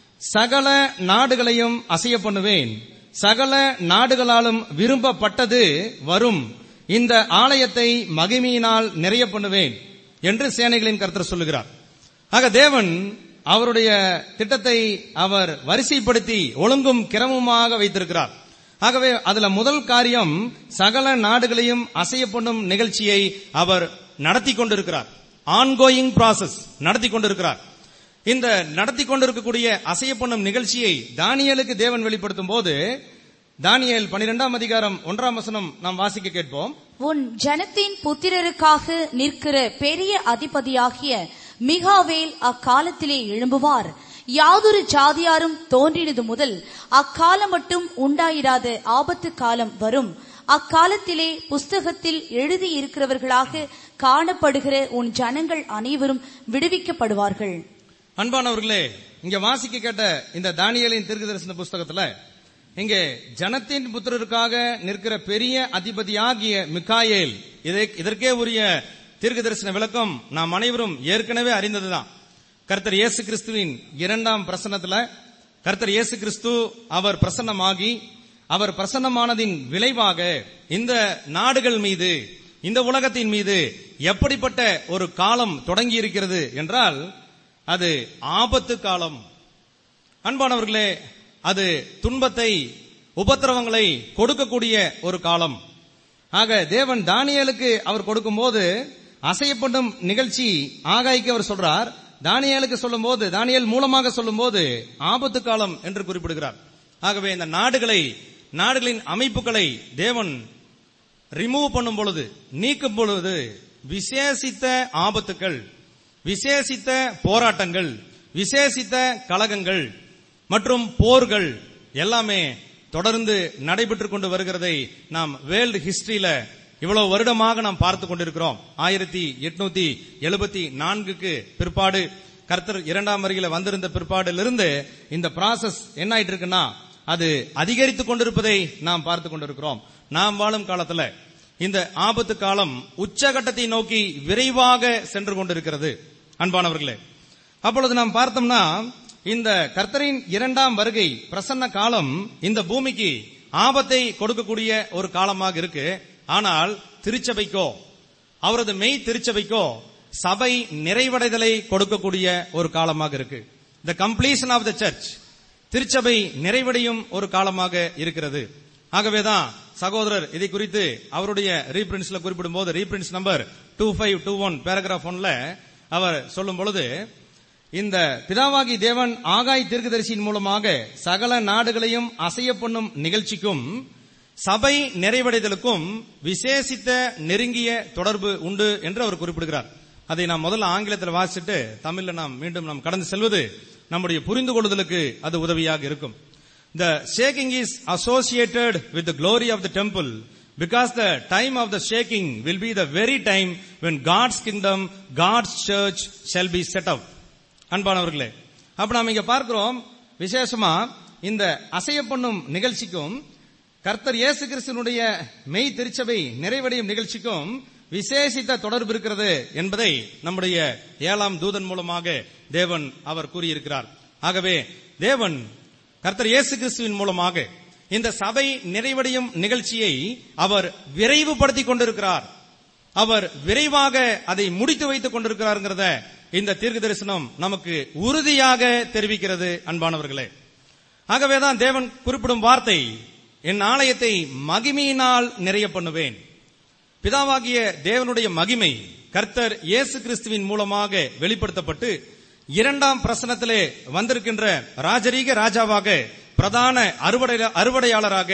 சகல நாடுகளையும் அசைய பண்ணுவேன், சகல நாடுகளாலும் விரும்பப்பட்டது வரும், இந்த ஆலயத்தை மகிமையினால் நிறைய பண்ணுவேன் என்று சேனைகளின் கர்த்தர் சொல்லுகிறார். ஆக தேவன் அவருடைய திட்டத்தை அவர் வரிசைப்படுத்தி ஒழுங்கும் கிரமமாக வைத்திருக்கிறார். ஆகவே அதுல முதல் காரியம், சகல நாடுகளையும் அசைய பண்ணும் நிகழ்ச்சியை அவர் நடத்தி கொண்டிருக்கிறார். ஆன்கோயிங் ப்ராசஸ் நடத்தி கொண்டிருக்கிறார். இந்த நடத்தி கொண்டிருக்கக்கூடிய அசைய பண்ணும் நிகழ்ச்சியை தானியேலுக்கு தேவன் வெளிப்படுத்தும் போது தானியேல் 12ஆம் அதிகாரம் 1ஆம் வசனம் நாம் வாசிக்க கேட்போம். உன் ஜனத்தின் புத்திரருக்காக நிற்கிற பெரிய அதிபதியாகிய மிகாவேல் அக்காலத்திலே எழும்புவார். யாதொரு ஜாதியாரும் தோன்றினது முதல் அக்காலம் மட்டும் உண்டாயிராத ஆபத்து காலம் வரும். அக்காலத்திலே புஸ்தகத்தில் எழுதியிருக்கிறவர்களாக காணப்படுகிற உன் ஜனங்கள் அனைவரும் விடுவிக்கப்படுவார்கள். அன்பானவர்களே, இங்க வாசிக்க கேட்ட இந்த தானியேலின் தீர்க்கதரிசன புஸ்தகத்துல இங்கே ஜனத்தின் புத்திரருக்காக நிற்கிற பெரிய அதிபதியாகிய மிகாயேல், இதற்கே உரிய தீர்க்கதரிசன விளக்கம் நாம் அனைவரும் ஏற்கனவே அறிந்ததுதான். கர்த்தர் இயேசு கிறிஸ்துவின் 2ஆம் பிரசன்னத்துல கர்த்தர் இயேசு கிறிஸ்து அவர் பிரசன்னமாகி, அவர் பிரசன்னமானதின் விளைவாக இந்த நாடுகள் மீது, இந்த உலகத்தின் மீது எப்படிப்பட்ட ஒரு காலம் தொடங்கி இருக்கிறது என்றால் அது ஆபத்து காலம். அன்பானவர்களே, அது துன்பத்தை, உபத்திரவங்களை கொடுக்கக்கூடிய ஒரு காலம். ஆக தேவன் தானியேலுக்கு அவர் கொடுக்கும்போது அசையப்படும் நிகழ்ச்சி ஆகாய்க்கு அவர் சொல்றார். தானியேலுக்கு சொல்லும் போது, தானியேல் மூலமாக சொல்லும் போது ஆபத்து காலம் என்று குறிப்பிடுகிறார். ஆகவே இந்த நாடுகளின் அமைப்புகளை தேவன் ரிமூவ் பண்ணும் பொழுது, நீக்கும் பொழுது விசேஷித்த ஆபத்துக்கள், விசேஷித்த போராட்டங்கள், விசேஷித்த கலகங்கள் மற்றும் போர்கள் எல்லாமே தொடர்ந்து நடைபெற்றுக் கொண்டு வருகிறதை நாம் வேர்ல்டு ஹிஸ்டரியில இவ்வளவு வருடமாக நாம் பார்த்து கொண்டிருக்கிறோம். 1874க்கு பிற்பாடு கர்த்தர் 2ஆம் வருகையில வந்திருந்த பிற்பாடிலிருந்து இந்த ப்ராசஸ் என்ன ஆயிட்டு இருக்குன்னா அது அதிகரித்துக் கொண்டிருப்பதை நாம் பார்த்து கொண்டிருக்கிறோம். நாம் வாழும் காலத்துல இந்த ஆபத்து காலம் உச்சகட்டத்தை நோக்கி விரைவாக சென்று கொண்டிருக்கிறது. அன்பானவர்களே, அப்பொழுது நாம் பார்த்தோம்னா இந்த கர்த்தரின் 2ஆம் வருகை பிரசன்ன காலம் இந்த பூமிக்கு ஆபத்தை கொடுக்கக்கூடிய ஒரு காலமாக இருக்கு. ஆனால் திருச்சபைக்கோ, அவரது மெய் திருச்சபைக்கோ சபை நிறைவடைதலை கொடுக்கக்கூடிய ஒரு காலமாக இருக்கு. The completion of the church, திருச்சபை நிறைவடையும் ஒரு காலமாக இருக்கிறது. ஆகவேதான் சகோதரர் இதை குறித்து அவருடைய ரீபிரின்ஸ்ல குறிப்பிடும் போது, ரீபிரின்ஸ் நம்பர் 2521 பேராகிராஃப் 1ல அவர் சொல்லும் பொழுது, இந்த பிதாவாகி தேவன் ஆகாய் தீர்க்கதரிசியின் மூலமாக சகல நாடுகளையும் அசைய பண்ணும் நிகழ்ச்சிக்கும் சபை நிறைவடைதலுக்கும் விசேஷித்த நெருங்கிய தொடர்பு உண்டு என்று அவர் குறிப்பிடுகிறார். அதை நாம் முதல்ல ஆங்கிலத்தில் வாசிச்சுட்டு தமிழ்ல நாம் மீண்டும் கடந்து செல்வது நம்முடைய புரிந்து கொள்ளுதலுக்கு அது உதவியாக இருக்கும். The shaking is associated with the glory of the temple because the time of the shaking will be the very time when God's kingdom, God's church shall be set up. அன்பானவர்களே, அப்ப நாம் இங்க பார்க்கிறோம் விசேஷமா இந்த அசைய பண்ணும் நிகழ்ச்சிக்கும் கர்த்தர் இயேசு கிறிஸ்துவினுடைய மெய் திருச்சபை நிறைவடையும் நிகழ்ச்சிக்கும் விசேஷித்த தொடர்பு இருக்கிறது என்பதை நம்முடைய 7ஆம் தூதன் மூலமாக தேவன் அவர் கூறியிருக்கிறார். ஆகவே தேவன் கர்த்தர் இயேசு கிறிஸ்துவின் மூலமாக இந்த சபை நிறைவடையும் நிகழ்ச்சியை அவர் விரைவுபடுத்திக் கொண்டிருக்கிறார். அவர் விரைவாக அதை முடித்து வைத்துக் கொண்டிருக்கிறார்ங்கிறத இந்த தீர்க்க தரிசனம் நமக்கு உறுதியாக தெரிவிக்கிறது. அன்பானவர்களே, ஆகவேதான் தேவன் குறிப்பிடும் வார்த்தை, என் ஆலயத்தை மகிமையினால் நிறைய பண்ணுவேன். பிதாவாகிய தேவனுடைய மகிமை கர்த்தர் இயேசு கிறிஸ்துவின் மூலமாக வெளிப்படுத்தப்பட்டு 2ஆம் பிரசனத்திலே வந்திருக்கின்ற ராஜரீக ராஜாவாக, பிரதான அறுவடையாளராக,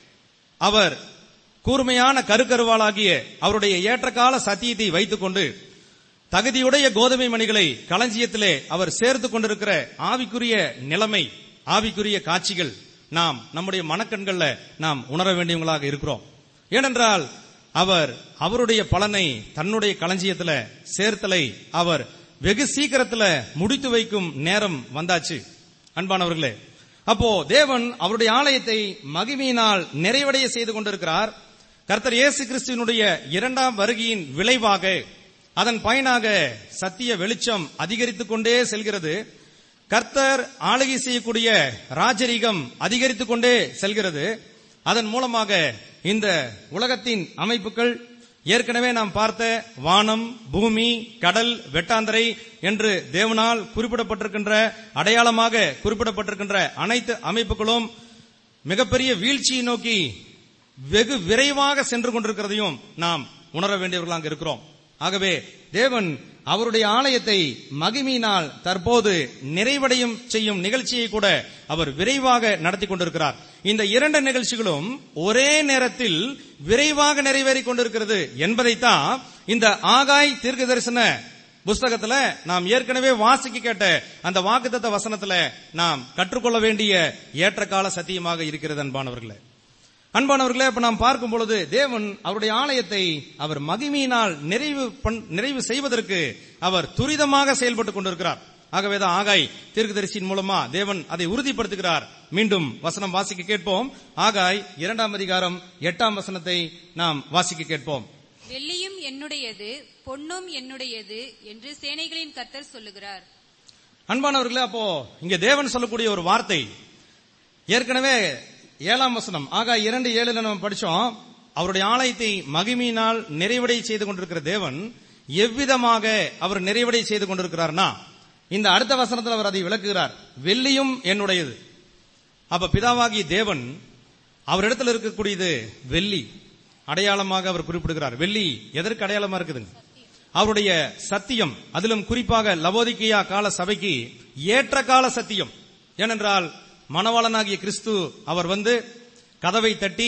அவர் கூர்மையான கருக்கருவாளாகிய அவருடைய ஏற்றகால சத்தியத்தை வைத்துக் கொண்டு தகுதியுடைய கோதுமை மணிகளை களஞ்சியத்திலே அவர் சேர்த்துக் கொண்டிருக்கிற ஆவிக்குரிய நிலைமை, ஆவிக்குரிய காட்சிகள் நாம் நம்முடைய மனக்கண்கள்ல நாம் உணர வேண்டியவங்களாக இருக்கிறோம். ஏனென்றால் அவர் அவருடைய பலனை தன்னுடைய களஞ்சியத்துல சேர்த்தலை அவர் வெகு சீக்கிரத்துல முடித்து வைக்கும் நேரம் வந்தாச்சு. அன்பானவர்களே, அப்போ தேவன் அவருடைய ஆலயத்தை மகிமையினால் நிறைவடைய செய்து கொண்டிருக்கிறார். கர்த்தர் இயேசு கிறிஸ்துவினுடைய 2ஆம் வருகையின் விளைவாக, அதன் பயனாக சத்திய வெளிச்சம் அதிகரித்துக் கொண்டே செல்கிறது. கர்த்தர் ஆளுகை செய்யக்கூடிய ராஜரீகம் அதிகரித்துக் கொண்டே செல்கிறது. அதன் மூலமாக இந்த உலகத்தின் அமைப்புகள், ஏற்கனவே நாம் பார்த்த வானம், பூமி, கடல், வெட்டாந்தரை என்று தேவனால் குறிப்பிடப்பட்டிருக்கின்ற, அடையாளமாக குறிப்பிடப்பட்டிருக்கின்ற அனைத்து அமைப்புகளும் மிகப்பெரிய வீழ்ச்சியை நோக்கி வெகு விரைவாக சென்று கொண்டிருக்கிறதையும் நாம் உணர வேண்டியவர்களாக இருக்கிறோம். ஆகவே தேவன் அவருடைய ஆலயத்தை மகிமையினால் தற்போது நிறைவடையும் செய்யும் நிகழ்ச்சியை கூட அவர் விரைவாக நடத்தி கொண்டிருக்கிறார். இந்த இரண்டு நிகழ்ச்சிகளும் ஒரே நேரத்தில் விரைவாக நிறைவேறிக் கொண்டிருக்கிறது என்பதைத்தான் இந்த ஆகாய் தீர்க்க தரிசன புஸ்தகத்துல நாம் ஏற்கனவே வாசிக்க கேட்ட அந்த வாக்குத்தத்த வசனத்துல நாம் கற்றுக்கொள்ள வேண்டிய ஏற்றகால சத்தியமாக இருக்கிறது. அன்பானவர்களே, இப்ப நாம் பார்க்கும் பொழுது தேவன் அவருடைய ஆலயத்தை அவர் மகிமையினால் நிறைவு செய்வதற்கு அவர் துரிதமாக செயல்பட்டுக் கொண்டிருக்கிறார். ஆகவேதான் ஆகாய் தீர்க்கதரிசியின் மூலமா தேவன் அதை உறுதிப்படுத்துகிறார். மீண்டும் வசனம் வாசிக்க கேட்போம். ஆகாய் 2 அதிகாரம் 8 வசனத்தை நாம் வாசிக்க கேட்போம். வெள்ளியும் என்னுடையது, பொன்னும் என்னுடையது என்று சேனைகளின் கர்த்தர் சொல்லுகிறார். அன்பானவர்களே, அப்போ இங்க தேவன் சொல்லக்கூடிய ஒரு வார்த்தை ஏற்கனவே 7 வசனம் ஆகாய் 2:7 நம்ம படிச்சோம். அவருடைய ஆலயத்தை மகிமையினால் நிறைவடை செய்து கொண்டிருக்கிற தேவன் எவ்விதமாக அவர் நிறைவடை செய்து கொண்டிருக்கிறார்னா, இந்த அடுத்த வசனத்தில் அவர் அதை விளக்குகிறார். வெள்ளியும் என்னுடையது. அப்ப பிதாவாகி தேவன் அவரிடத்தில் இருக்கக்கூடியது வெள்ளி அடையாளமாக அவர் குறிப்பிடுகிறார். வெள்ளி எதற்கு அடையாளமா இருக்குதுங்க? அவருடைய சத்தியம், அதிலும் குறிப்பாக லவோதிக்கேயா கால சபைக்கு ஏற்ற கால சத்தியம். ஏனென்றால் மணவாளனாகிய கிறிஸ்து அவர் வந்து கதவை தட்டி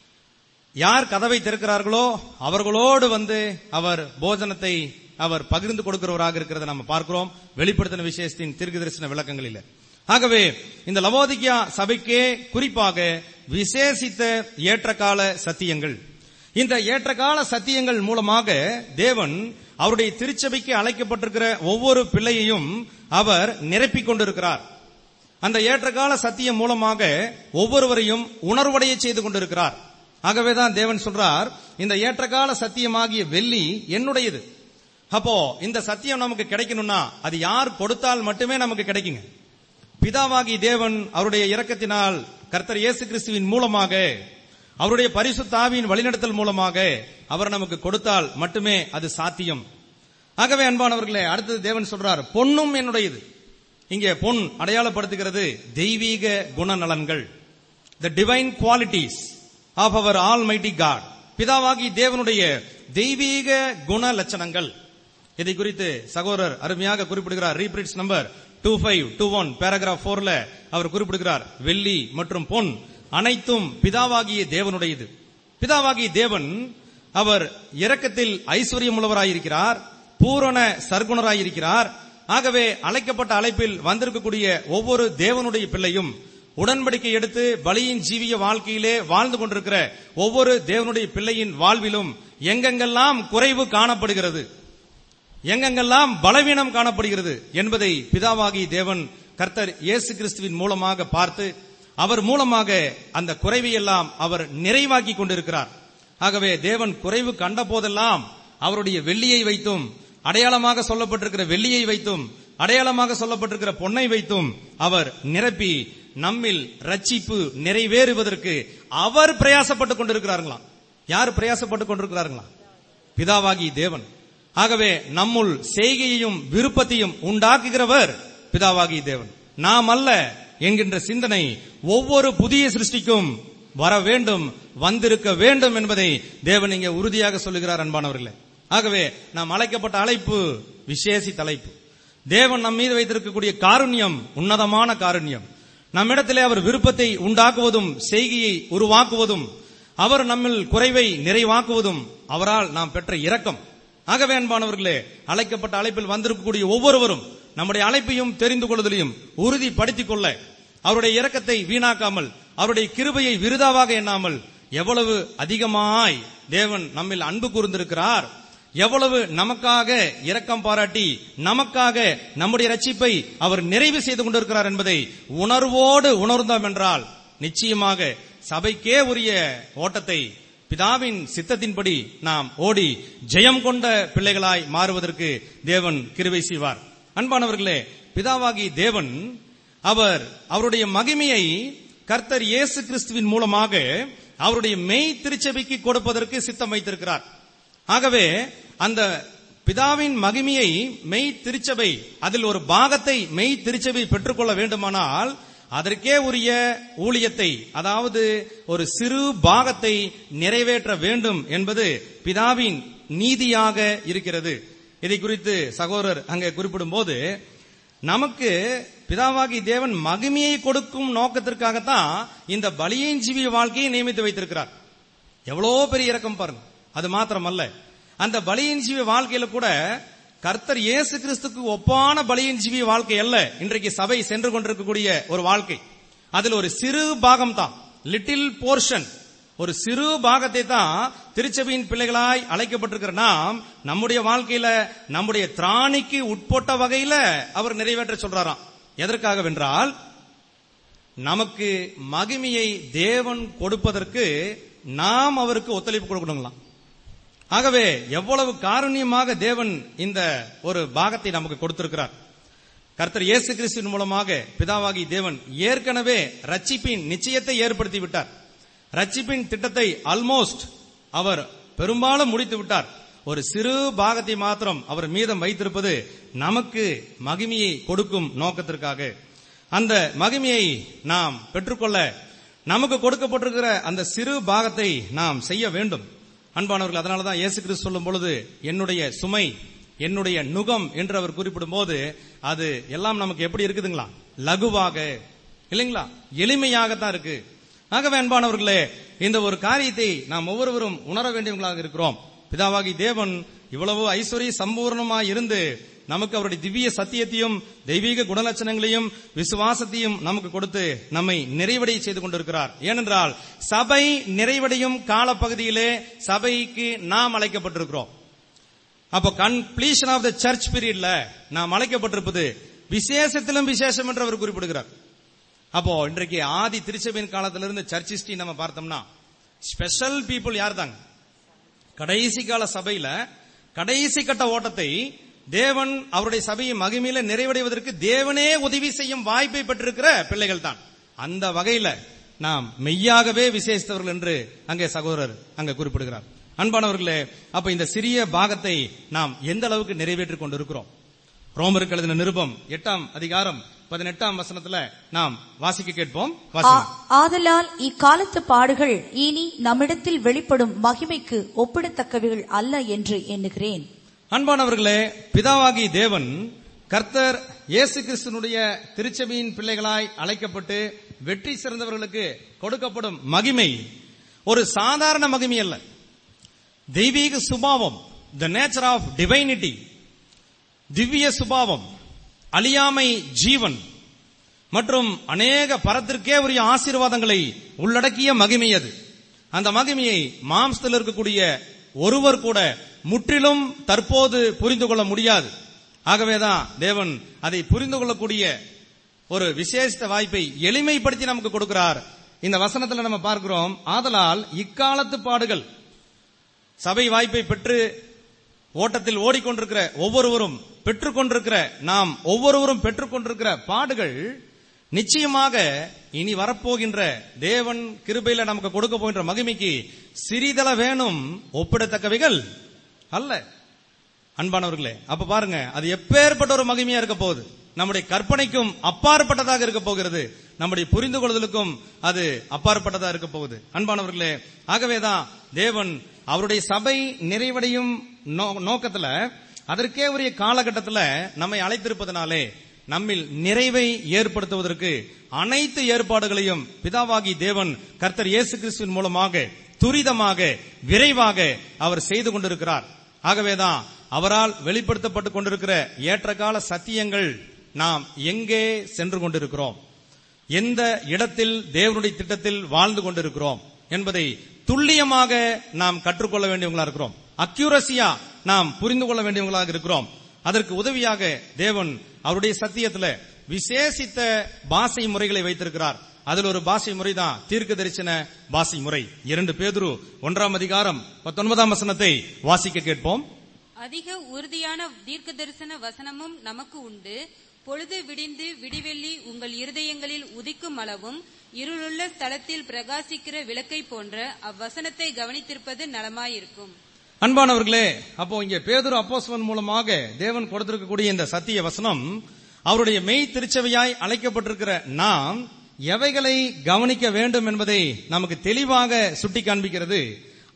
யார் கதவை திறக்கிறார்களோ அவர்களோடு வந்து அவர் போஜனத்தை அவர் பகிர்ந்து கொடுக்கிறவராக இருக்கிறத நம்ம பார்க்கிறோம் வெளிப்படுத்தின விசேஷத்தின் தீர்க்கதரிசன விளக்கங்களில். ஆகவே இந்த லவோதிக்கேயா சபைக்கே குறிப்பாக விசேஷித்த ஏற்றகால சத்தியங்கள், இந்த ஏற்றகால சத்தியங்கள் மூலமாக தேவன் அவருடைய திருச்சபைக்கு அழைக்கப்பட்டிருக்கிற ஒவ்வொரு பிள்ளையையும் அவர் நிரப்பிக் கொண்டிருக்கிறார். அந்த ஏற்றகால சத்தியம் மூலமாக ஒவ்வொருவரையும் உணர்வடைய செய்து கொண்டிருக்கிறார். ஆகவேதான் தேவன் சொல்றார், இந்த ஏற்றகால சத்தியமாகிய வெள்ளி என்னுடையது. அப்போ இந்த சத்தியம் நமக்கு கிடைக்கணும்னா அது யார் கொடுத்தால் மட்டுமே நமக்கு கிடைக்குங்க. பிதாவாகி தேவன் அவருடைய இரக்கத்தினால் கர்த்தர் இயேசு கிறிஸ்துவின் மூலமாக அவருடைய பரிசுத்த ஆவியின் வழிநடத்தல் மூலமாக அவர் நமக்கு கொடுத்தால் மட்டுமே அது சாத்தியம். ஆகவே அன்பானவர்களே, அடுத்தது தேவன் சொல்றார், பொன்னும் என்னுடையது. இங்கே பொன் அடையாளப்படுத்துகிறது தெய்வீக குணநலன்கள், the divine qualities of our almighty God. பிதாவாகி தேவனுடைய தெய்வீக குண லட்சணங்கள். இதை குறித்து சகோதரர் அருமையாக குறிப்பிடுகிறார். ரீப்ரிட்ஸ் நம்பர் 2521 பேராகிராஃப் 4ல அவர் குறிப்பிடுகிறார், வெள்ளி மற்றும் பொன் அனைத்தும் பிதாவாகிய தேவனுடையது. பிதாவாகிய தேவன் அவர் இரக்கத்தில் ஐஸ்வர்யம் உள்ளவராயிருக்கிறார், பூரண சர்க்குணராயிருக்கிறார். ஆகவே அழைக்கப்பட்ட அழைப்பில் வந்திருக்கக்கூடிய ஒவ்வொரு தேவனுடைய பிள்ளையும் உடன்படிக்கை எடுத்து பலியின் ஜீவிய வாழ்க்கையிலே வாழ்ந்து கொண்டிருக்கிற ஒவ்வொரு தேவனுடைய பிள்ளையின் வாழ்விலும் எங்கெங்கெல்லாம் குறைவு காணப்படுகிறது, எங்கெங்கெல்லாம் பலவீனம் காணப்படுகிறது என்பதை பிதாவாகி தேவன் கர்த்தர் இயேசு கிறிஸ்துவின் மூலமாக பார்த்து அவர் மூலமாக அந்த குறைவை எல்லாம் அவர் நிறைவாக்கி கொண்டிருக்கிறார். ஆகவே தேவன் குறைவு கண்ட போதெல்லாம் அவருடைய வெள்ளியை வைத்தும், அடையாளமாக சொல்லப்பட்டிருக்கிற வெள்ளியை வைத்தும், அடையாளமாக சொல்லப்பட்டிருக்கிற பொன்னை வைத்தும் அவர் நிரப்பி நம்மில் ரட்சிப்பு நிறைவேறுவதற்கு அவர் பிரயாசப்பட்டுக் கொண்டிருக்கிறார்களாம். யார் பிரயாசப்பட்டுக் கொண்டிருக்கிறார்களாம்? பிதாவாகி தேவன். ஆகவே நம்முள் செய்கையையும் விருப்பத்தையும் உண்டாக்குகிறவர் பிதாவாகி தேவன், நாம் அல்ல என்கின்ற சிந்தனை ஒவ்வொரு புதிய சிருஷ்டிக்கும் வர வேண்டும், வந்திருக்க வேண்டும் என்பதை தேவன் இங்கே உறுதியாக சொல்லுகிறார். அன்பானவர்களே, ஆகவே நாம் அழைக்கப்பட்ட அழைப்பு விசேஷித்த அழைப்பு. தேவன் நம் மீது வைத்திருக்கக்கூடிய காருண்யம் உன்னதமான காருண்யம். நம்மிடத்திலே அவர் விருப்பத்தை உண்டாக்குவதும், செய்கையை உருவாக்குவதும், அவர் நம்மில் குறைவை நிறைவாக்குவதும் அவரால் நாம் பெற்ற இரக்கம். ஆகவே அன்பானவர்களே, அழைக்கப்பட்ட அழைப்பில் வந்திருக்கக்கூடிய ஒவ்வொருவரும் நம்முடைய அழைப்பையும் தெரிந்து கொள்வதிலையும் உறுதிப்படுத்திக் கொள்ள, அவருடைய இரக்கத்தை வீணாக்காமல், அவருடைய கிருபையை விருதாவாக எண்ணாமல், எவ்வளவு அதிகமாய் தேவன் நம்மில் அன்பு கூர்ந்திருக்கிறார், எவ்வளவு நமக்காக இரக்கம் பாராட்டி நமக்காக நம்முடைய ரட்சிப்பை அவர் நிறைவு செய்து கொண்டிருக்கிறார் என்பதை உணர்வோடு உணர்ந்தோம் என்றால் நிச்சயமாக சபைக்கே உரிய ஓட்டத்தை பிதாவின் சித்தத்தின்படி நாம் ஓடி ஜெயம் கொண்ட பிள்ளைகளாய் மாறுவதற்கு தேவன் கிருபை செய்வார். அன்பானவர்களே, பிதாவாகி தேவன் அவருடைய மகிமையை கர்த்தர் இயேசு கிறிஸ்துவின் மூலமாக அவருடைய மெய் திருச்சபைக்கு கொடுப்பதற்கு சித்தம் வைத்திருக்கிறார். ஆகவே அந்த பிதாவின் மகிமையை மெய் திருச்சபை, அதில் ஒரு பாகத்தை மெய் திருச்சபை பெற்றுக்கொள்ள வேண்டுமானால் அதற்கே உரிய ஊழியத்தை, அதாவது ஒரு சிறு பாகத்தை நிறைவேற்ற வேண்டும் என்பது பிதாவின் நீதியாக இருக்கிறது. இதை குறித்து சகோதரர் அங்கே குறிப்பிடும் போது, நமக்கு பிதாவாகி தேவன் மகிமையை கொடுக்கும் நோக்கத்திற்காகத்தான் இந்த பலியின் ஜீவி வாழ்க்கையை நியமித்து வைத்திருக்கிறார். எவ்வளவு பெரிய இரக்கம் பாருங்க. அது மாத்திரமல்ல, அந்த பலியின் ஜீவி வாழ்க்கையில கூட கர்த்தர் இயேசு கிறிஸ்துக்கு ஒப்பான பலியின் ஜீவி வாழ்க்கை அல்ல இன்றைக்கு சபை சென்று கொண்டிருக்கக்கூடிய ஒரு வாழ்க்கை. அதில் ஒரு சிறு பாகம் தான், லிட்டில் போர்ஷன், ஒரு சிறு பாகத்தை தான் திருச்சபையின் பிள்ளைகளாய் அழைக்கப்பட்டிருக்கிற நாம் நம்முடைய வாழ்க்கையில நம்முடைய திராணிக்கு உட்பட்ட வகையில அவர் நிறைவேற்ற சொல்றாராம். எதற்காகவென்றால், நமக்கு மகிமையை தேவன் கொடுப்பதற்கு நாம் அவருக்கு ஒத்துழைப்பு கொடுக்கணுங்களாம். ஆகவே எவ்வளவு காருண்யமாக தேவன் இந்த ஒரு பாகத்தை நமக்கு கொடுத்திருக்கிறார். கர்த்தர் இயேசு கிறிஸ்துவின் மூலமாக பிதாவாகி தேவன் ஏற்கனவே ரட்சிப்பின் நிச்சயத்தை ஏற்படுத்தி விட்டார். ரட்சிப்பின் திட்டத்தை ஆல்மோஸ்ட் அவர் பெரும்பாலும் முடித்து விட்டார். ஒரு சிறு பாகத்தை மாத்திரம் அவர் மீதம் வைத்திருப்பது நமக்கு மகிமையை கொடுக்கும் நோக்கத்திற்காக. அந்த மகிமையை நாம் பெற்றுக்கொள்ள நமக்கு கொடுக்கப்பட்டிருக்கிற அந்த சிறு பாகத்தை நாம் செய்ய வேண்டும். அன்பானவர்கள், அதனாலதான் இயேசு கிறிஸ்து சொல்லும் பொழுது என்னுடைய சுமை, என்னுடைய நுகம் என்று அவர் குறிப்பிடும் போது அது எல்லாம் நமக்கு எப்படி இருக்குதுங்களா? லகுவாக இல்லைங்களா? எளிமையாகத்தான் இருக்கு. ஆகவே அன்பானவர்களே, இந்த ஒரு காரியத்தை நாம் ஒவ்வொருவரும் உணர வேண்டியவர்களாக இருக்கிறோம். பிதாவாகி தேவன் இவ்வளவு ஐஸ்வர்ய சம்பூர்ணமாய் இருந்து நமக்கு அவருடைய திவ்ய சத்தியத்தையும் தெய்வீக குணலட்சணங்களையும் விசுவாசத்தையும் நமக்கு கொடுத்து நம்மை நிறைவடைய செய்து கொண்டிருக்கிறார். ஏனென்றால் சபை நிறைவடையும் காலப்பகுதியிலே சபைக்கு நாம் அழைக்கப்பட்டிருக்கிறோம். அப்போ கம்ப்ளீஷன் ஆஃப் த சர்ச் பீரியட்ல நாம் அழைக்கப்பட்டிருப்பது விசேஷத்திலும் விசேஷம் என்று அவர் குறிப்பிடுகிறார். அப்போ இன்றைக்கு ஆதி திருச்சபையின் காலத்திலிருந்து சர்ச் ஹிஸ்டரி நம்ம பார்த்தோம்னா ஸ்பெஷல் பீப்புள் யார் தாங்க? கடைசி கால சபையில கடைசி கட்ட ஓட்டத்தை தேவன் அவருடைய சபையை மகிமையில நிறைவடைவதற்கு தேவனே உதவி செய்யும் வாய்ப்பை பெற்றிருக்கிற பிள்ளைகள் தான். அந்த வகையில நாம் மெய்யாகவே விசேஷித்தவர்கள் என்று அங்கே சகோதரர் அங்கே குறிப்பிடுகிறார். அன்பானவர்களே, அப்ப இந்த சிறிய பாகத்தை நாம் எந்த அளவுக்கு நிறைவேற்றிக் கொண்டிருக்கிறோம்? ரோமருக்கு எழுதின நிருபம் 8ஆம் அதிகாரம் 18ஆம் வசனத்துல நாம் வாசிக்க கேட்போம். ஆதலால் இக்காலத்து பாடுகள் இனி நம்மிடத்தில் வெளிப்படும் மகிமைக்கு ஒப்பிடத்தக்கவைகள் அல்ல என்று எண்ணுகிறேன். அன்பானவர்களே, பிதாவாகி தேவன் கர்த்தர் இயேசு கிறிஸ்துனுடைய திருச்சபையின் பிள்ளைகளாய் அழைக்கப்பட்டு வெற்றி சிறந்தவர்களுக்கு கொடுக்கப்படும் மகிமை ஒரு சாதாரண மகிமை அல்ல. தெய்வீக சுபாவம், த நேச்சர் ஆஃப் டிவைனிட்டி, திவ்ய சுபாவம், அழியாமை ஜீவன் மற்றும் அநேக பரத்திற்கே உரிய ஆசீர்வாதங்களை உள்ளடக்கிய மகிமை அது. அந்த மகிமையை மாம்சத்தில் இருக்கக்கூடிய ஒருவர் கூட முற்றிலும் தற்போது புரிந்து கொள்ள முடியாது. ஆகவேதான் தேவன் அதை புரிந்து கொள்ளக்கூடிய ஒரு விசேஷ வாய்ப்பை எளிமைப்படுத்தி நமக்கு கொடுக்கிறார். இந்த வசனத்தில் நம்ம பார்க்கிறோம், ஆதலால் இக்காலத்து பாடுகள், சபை வாய்ப்பை பெற்று ஓட்டத்தில் ஓடிக்கொண்டிருக்கிற ஒவ்வொருவரும் பெற்றுக்கொண்டிருக்கிற நாம் ஒவ்வொருவரும் பெற்றுக்கொண்டிருக்கிற பாடுகள் நிச்சயமாக இனி வரப்போகின்ற தேவன் கிருபையில நமக்கு கொடுக்க போகின்ற மகிமைக்கு சிறிதள வேணும் ஒப்பிடத்தக்கவைகள் அல்ல. அன்பானவர்களே, அப்ப பாருங்க, அது எப்பேற்பட்ட ஒரு மகிமையா இருக்க போகுது. நம்முடைய கற்பனைக்கும் அப்பாற்பட்டதாக இருக்க போகிறது. நம்முடைய புரிந்து கொள்ளுதலுக்கும் அது அப்பாற்பட்டதாக இருக்க போகுது. அன்பானவர்களே, ஆகவேதான் தேவன் அவருடைய சபை நிறைவடையும் நோக்கத்துல அதற்கே உரிய காலகட்டத்தில் நம்மை அழைத்திருப்பதனாலே நம்மில் நிறைவை ஏற்படுத்துவதற்கு அனைத்து ஏற்பாடுகளையும் பிதாவாகி தேவன் கர்த்தர் இயேசு கிறிஸ்துவின் மூலமாக துரிதமாக விரைவாக அவர் செய்து கொண்டிருக்கிறார். ஆகவேதான் அவரால் வெளிப்படுத்தப்பட்டுக் கொண்டிருக்கிற ஏற்றகால சத்தியங்கள் நாம் எங்கே சென்று கொண்டிருக்கிறோம், எந்த இடத்தில் தேவனுடைய திட்டத்தில் வாழ்ந்து கொண்டிருக்கிறோம் என்பதை துல்லியமாக நாம் கற்றுக்கொள்ள வேண்டியவங்களா இருக்கிறோம். அக்யூரசியா நாம் புரிந்து கொள்ள வேண்டியவங்களாக இருக்கிறோம். அதற்கு உதவியாக தேவன் அவருடைய சத்தியத்துல விசேஷித்த பாஷை முறைகளை வைத்திருக்கிறார். அதில் ஒரு பாஷை முறை தான் தீர்க்க தரிசன பாஷை முறை. 2 பேதுரு 1ஆம் அதிகாரம் 19ஆம் வசனத்தை வாசிக்க கேட்போம். அதிக உறுதியான தீர்க்க தரிசன வசனமும் நமக்கு உண்டு. பொழுது விடிந்து விடிவெள்ளி உங்கள் இருதயங்களில் உதிக்கும் அளவும் இருளுள்ள ஸ்தலத்தில் பிரகாசிக்கிற விளக்கை போன்ற அவ்வசனத்தை கவனித்திருப்பது நலமாயிருக்கும். அன்பானவர்களே, அப்போ இங்க பேதுரு அப்போஸ்தலன் மூலமாக தேவன் கொடுத்திருக்கக்கூடிய இந்த சத்திய வசனம் அவருடைய மெய் திருச்சபையாய் அழைக்கப்பட்டிருக்கிற நாம் எவைகளை கவனிக்க வேண்டும் என்பதை நமக்கு தெளிவாக சுட்டி காண்பிக்கிறது.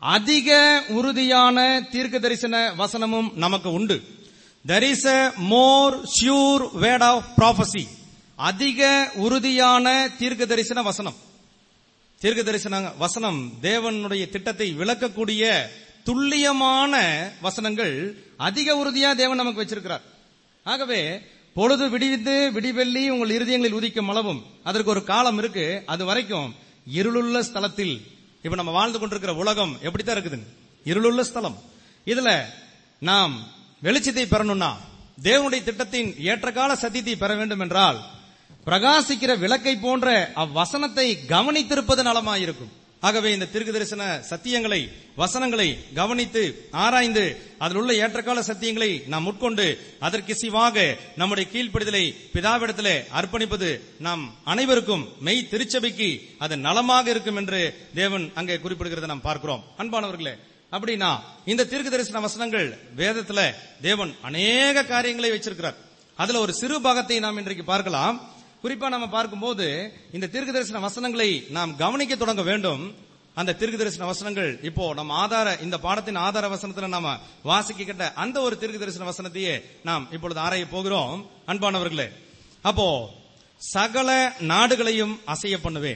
அதிக உறுதியான தீர்க்க தரிசன வசனமும் நமக்கு உண்டு. There is a more sure word of prophecy. அதிக உறுதியான தீர்க்க தரிசன வசனம். தீர்க்க தரிசன வசனம் தேவனுடைய திட்டத்தை விளக்கக்கூடிய துல்லியமான வசனங்கள் அதிக உறுதியா தேவன் நமக்கு வச்சிருக்கிறார். ஆகவே பொழுது விடிந்து விடிவெள்ளி உங்கள் இருதயங்களில் உதிக்கும் அளவும் அதற்கு ஒரு காலம் இருக்கு. அது வரைக்கும் இருளுள்ள ஸ்தலத்தில் இப்ப நம்ம வாழ்ந்து கொண்டிருக்கிற உலகம் எப்படித்தான் இருக்குது? இருளுள்ள ஸ்தலம். இதுல நாம் வெளிச்சத்தை பெறணும்னா, தேவனுடைய திட்டத்தின் ஏற்றகால சத்தியத்தை பெற வேண்டும் என்றால், பிரகாசிக்கிற விளக்கை போன்ற அவ்வசனத்தை கவனித்திருப்பது நலமாயிருக்கும். ஆகவே இந்த தீர்க்க தரிசன சத்தியங்களை, வசனங்களை கவனித்து ஆராய்ந்து அதில் உள்ள ஏற்றகால சத்தியங்களை நாம் உட்கொண்டு அதற்கிசைவாக நம்முடைய கீழ்ப்படிதலை பிதாவிடத்திலே அர்ப்பணிப்பது நாம் அனைவருக்கும் மெய் திருச்சபைக்கு அது நலமாக இருக்கும் என்று தேவன் அங்கே குறிப்பிடுகிறதை நாம் பார்க்கிறோம். அன்பானவர்களே, அப்படின்னா இந்த தீர்க்க தரிசன வசனங்கள் வேதத்துல தேவன் அநேக காரியங்களை வச்சிருக்கிறார். அதுல ஒரு சிறு பாகத்தை நாம் இன்றைக்கு பார்க்கலாம். குறிப்பா நம்ம பார்க்கும்போது இந்த தீர்க்க தரிசன வசனங்களை நாம் கவனிக்க தொடங்க வேண்டும். அந்த தீர்க்க தரிசன வசனங்கள் இப்போ நம்ம இந்த பாடத்தின் ஆதார வசனத்துல நாம வாசிக்கிட்ட அந்த ஒரு தீர்க்க தரிசன வசனத்தையே நாம் இப்பொழுது ஆராய போகிறோம். அன்பானவர்களே, அப்போ சகல நாடுகளையும் அசைய பண்ணுவேன்.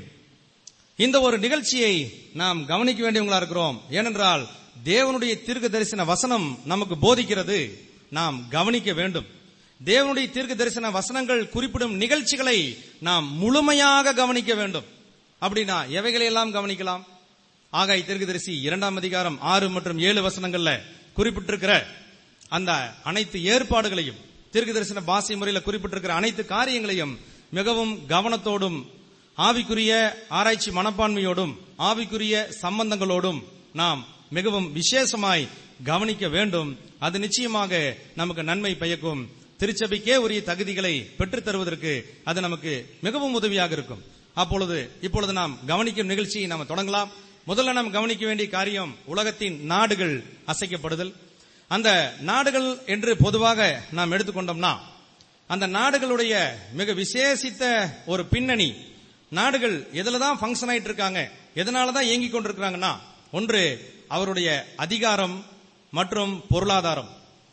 இந்த ஒரு நிகழ்ச்சியை நாம் கவனிக்க வேண்டியவங்களா இருக்கிறோம். ஏனென்றால் தேவனுடைய தீர்க்க தரிசன வசனம் நமக்கு போதிக்கிறது, நாம் கவனிக்க வேண்டும். தேவனுடைய தீர்க்க தரிசன வசனங்கள் குறிப்பிடும் நிகழ்ச்சிகளை நாம் முழுமையாக கவனிக்க வேண்டும். அப்படின்னா எவைகளை எல்லாம் கவனிக்கலாம்? ஆகாய் தீர்க்கதரிசி 2ஆம் அதிகாரம் 6 மற்றும் 7 வசனங்கள்ல குறிப்பிட்டிருக்கிற அந்த அனைத்து ஏற்பாடுகளையும், தீர்க்க தரிசன பாஷை முறையில் குறிப்பிட்டிருக்கிற அனைத்து காரியங்களையும் மிகவும் கவனத்தோடும் ஆவிக்குரிய ஆராய்ச்சி மனப்பான்மையோடும் ஆவிக்குரிய சம்பந்தங்களோடும் நாம் மிகவும் விசேஷமாய் கவனிக்க வேண்டும். அது நிச்சயமாக நமக்கு நன்மை பயக்கும். திருச்சபைக்கே உரிய தகுதிகளை பெற்றுத் தருவதற்கு அது நமக்கு மிகவும் உதவியாக இருக்கும். இப்பொழுது நாம் கவனிக்கும் நிகழ்ச்சியை நாம் தொடங்கலாம். முதல்ல நாம் கவனிக்க வேண்டிய காரியம் உலகத்தின் நாடுகள் அசைக்கப்படுதல். அந்த நாடுகள் என்று பொதுவாக நாம் எடுத்துக்கொண்டோம்னா, அந்த நாடுகளுடைய மிக விசேஷித்த ஒரு பின்னணி, நாடுகள் எதுலதான் பங்கன் ஆயிட்டு இருக்காங்க, எதனாலதான் இயங்கிக் கொண்டிருக்கிறாங்கன்னா, ஒன்று அவருடைய அதிகாரம் மற்றும் பொருளாதாரம்.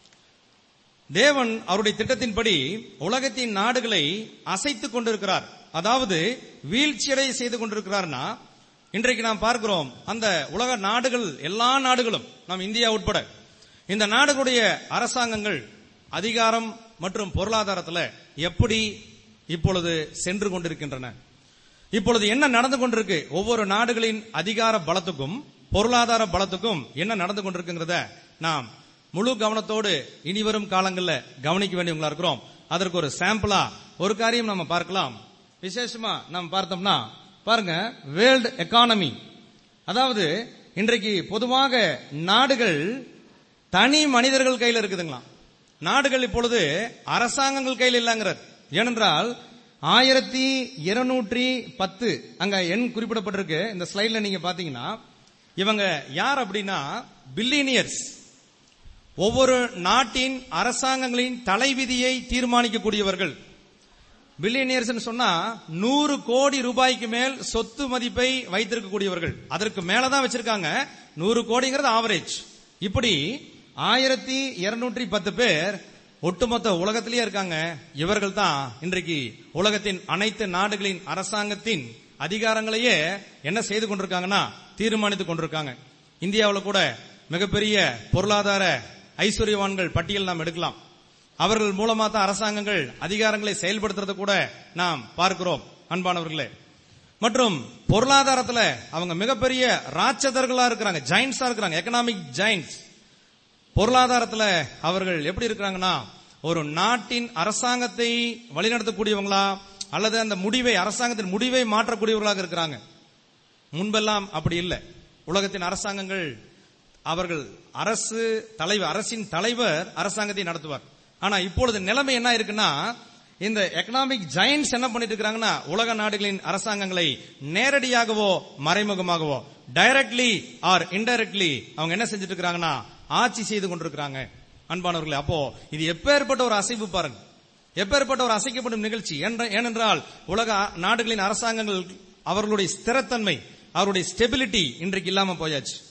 தேவன் அவருடைய திட்டத்தின்படி உலகத்தின் நாடுகளை அசைத்துக் கொண்டிருக்கிறார். அதாவது வீழ்ச்சியடை செய்து கொண்டிருக்கிறார்னா, இன்றைக்கு நாம் பார்க்கிறோம் அந்த உலக நாடுகள், எல்லா நாடுகளும், நாம் இந்தியா உட்பட, இந்த நாடுகளுடைய அரசாங்கங்கள் அதிகாரம் மற்றும் பொருளாதாரத்தில் எப்படி இப்பொழுது சென்று கொண்டிருக்கின்றன, இப்பொழுது என்ன நடந்து கொண்டிருக்கு, ஒவ்வொரு நாடுகளின் அதிகார பலத்துக்கும் பொருளாதார பலத்துக்கும் என்ன நடந்து கொண்டிருக்குங்கிறத நாம் முழு கவனத்தோடு இனிவரும் காலங்களில் கவனிக்க வேண்டியவங்களா இருக்கிறோம். அதற்கு ஒரு சாம்பிளா ஒரு காரியம் நம்ம பார்க்கலாம். விசேஷமா நாம் பார்த்தோம்னா பாருங்க, வேர்ல்ட் எக்கானமி. அதாவது இன்றைக்கு பொதுவாக நாடுகள் தனி மனிதர்கள் கையில் இருக்குதுங்களாம். நாடுகள் இப்பொழுது அரசாங்கங்கள் கையில் இல்லைங்கிறது. ஏனென்றால் 1210 அங்க எண் குறிப்பிடப்பட்டிருக்கு. இந்த ஸ்லைட்ல நீங்க பாத்தீங்கன்னா, இவங்க யார் அப்படின்னா பில்லியனியர்ஸ். ஒவ்வொரு நாட்டின் அரசாங்கங்களின் தலைவிதியை தீர்மானிக்கக்கூடியவர்கள். பில்லியனியர்ஸ் சொன்னா 100 கோடி ரூபாய்க்கு மேல் சொத்து மதிப்பை வைத்திருக்கக்கூடியவர்கள். அதற்கு மேலதான் வச்சிருக்காங்க. 100 கோடிங்கிறது ஆவரேஜ். இப்படி 1210 பேர் ஒட்டுமொத்த உலகத்திலேயே இருக்காங்க. இவர்கள் தான் இன்றைக்கு உலகத்தின் அனைத்து நாடுகளின் அரசாங்கத்தின் அதிகாரங்களையே என்ன செய்து கொண்டிருக்காங்கன்னா தீர்மானித்துக் கொண்டிருக்காங்க. இந்தியாவில் கூட மிகப்பெரிய பொருளாதார ஐஸ்வர்யவான்கள் பட்டியல் நாம் எடுக்கலாம். அவர்கள் மூலமா தான் அரசாங்கங்கள் அதிகாரங்களை செயல்படுத்துறதை கூட நாம் பார்க்கிறோம். அன்பானவர்களே, மற்றும் பொருளாதாரத்துல அவங்க மிகப்பெரிய ராட்சதர்களா இருக்கிறாங்க, ஜெயின்ஸா இருக்கிறாங்க, எக்கனாமிக் ஜெயின்ஸ். பொருளாதாரத்துல அவர்கள் எப்படி இருக்கிறாங்கன்னா, ஒரு நாட்டின் அரசாங்கத்தை வழிநடத்தக்கூடியவங்களா அல்லது அந்த முடிவை, அரசாங்கத்தின் முடிவை மாற்றக்கூடியவர்களாக இருக்கிறாங்க. முன்பெல்லாம் அப்படி இல்லை. உலகத்தின் அரசாங்கங்கள் அவர்கள் அரசின் தலைவர் அரசாங்கத்தை நடத்துவார். ஆனா இப்பொழுது நிலைமை என்ன இருக்குன்னா, இந்த எக்கனாமிக் ஜெயின்ஸ் என்ன பண்ணிட்டு இருக்காங்கன்னா, உலக நாடுகளின் அரசாங்கங்களை நேரடியாகவோ மறைமுகமாகவோ, டைரக்ட்லி ஆர் இன்டைரக்ட்லி அவங்க என்ன செஞ்சுட்டு இருக்காங்கன்னா ஆட்சி செய்து கொண்டிருக்கிறாங்க. அன்பானவர்களே, அப்போ இது எப்பேற்பட்ட ஒரு அசைவு பாருங்க, எப்பேற்பட்ட ஒரு அசைக்கப்படும் நிகழ்ச்சி. ஏனென்றால் உலக நாடுகளின் அரசாங்கங்கள் அவர்களுடைய ஸ்திரத்தன்மை, அவருடைய ஸ்டெபிலிட்டி இன்றைக்கு இல்லாம போயாச்சு.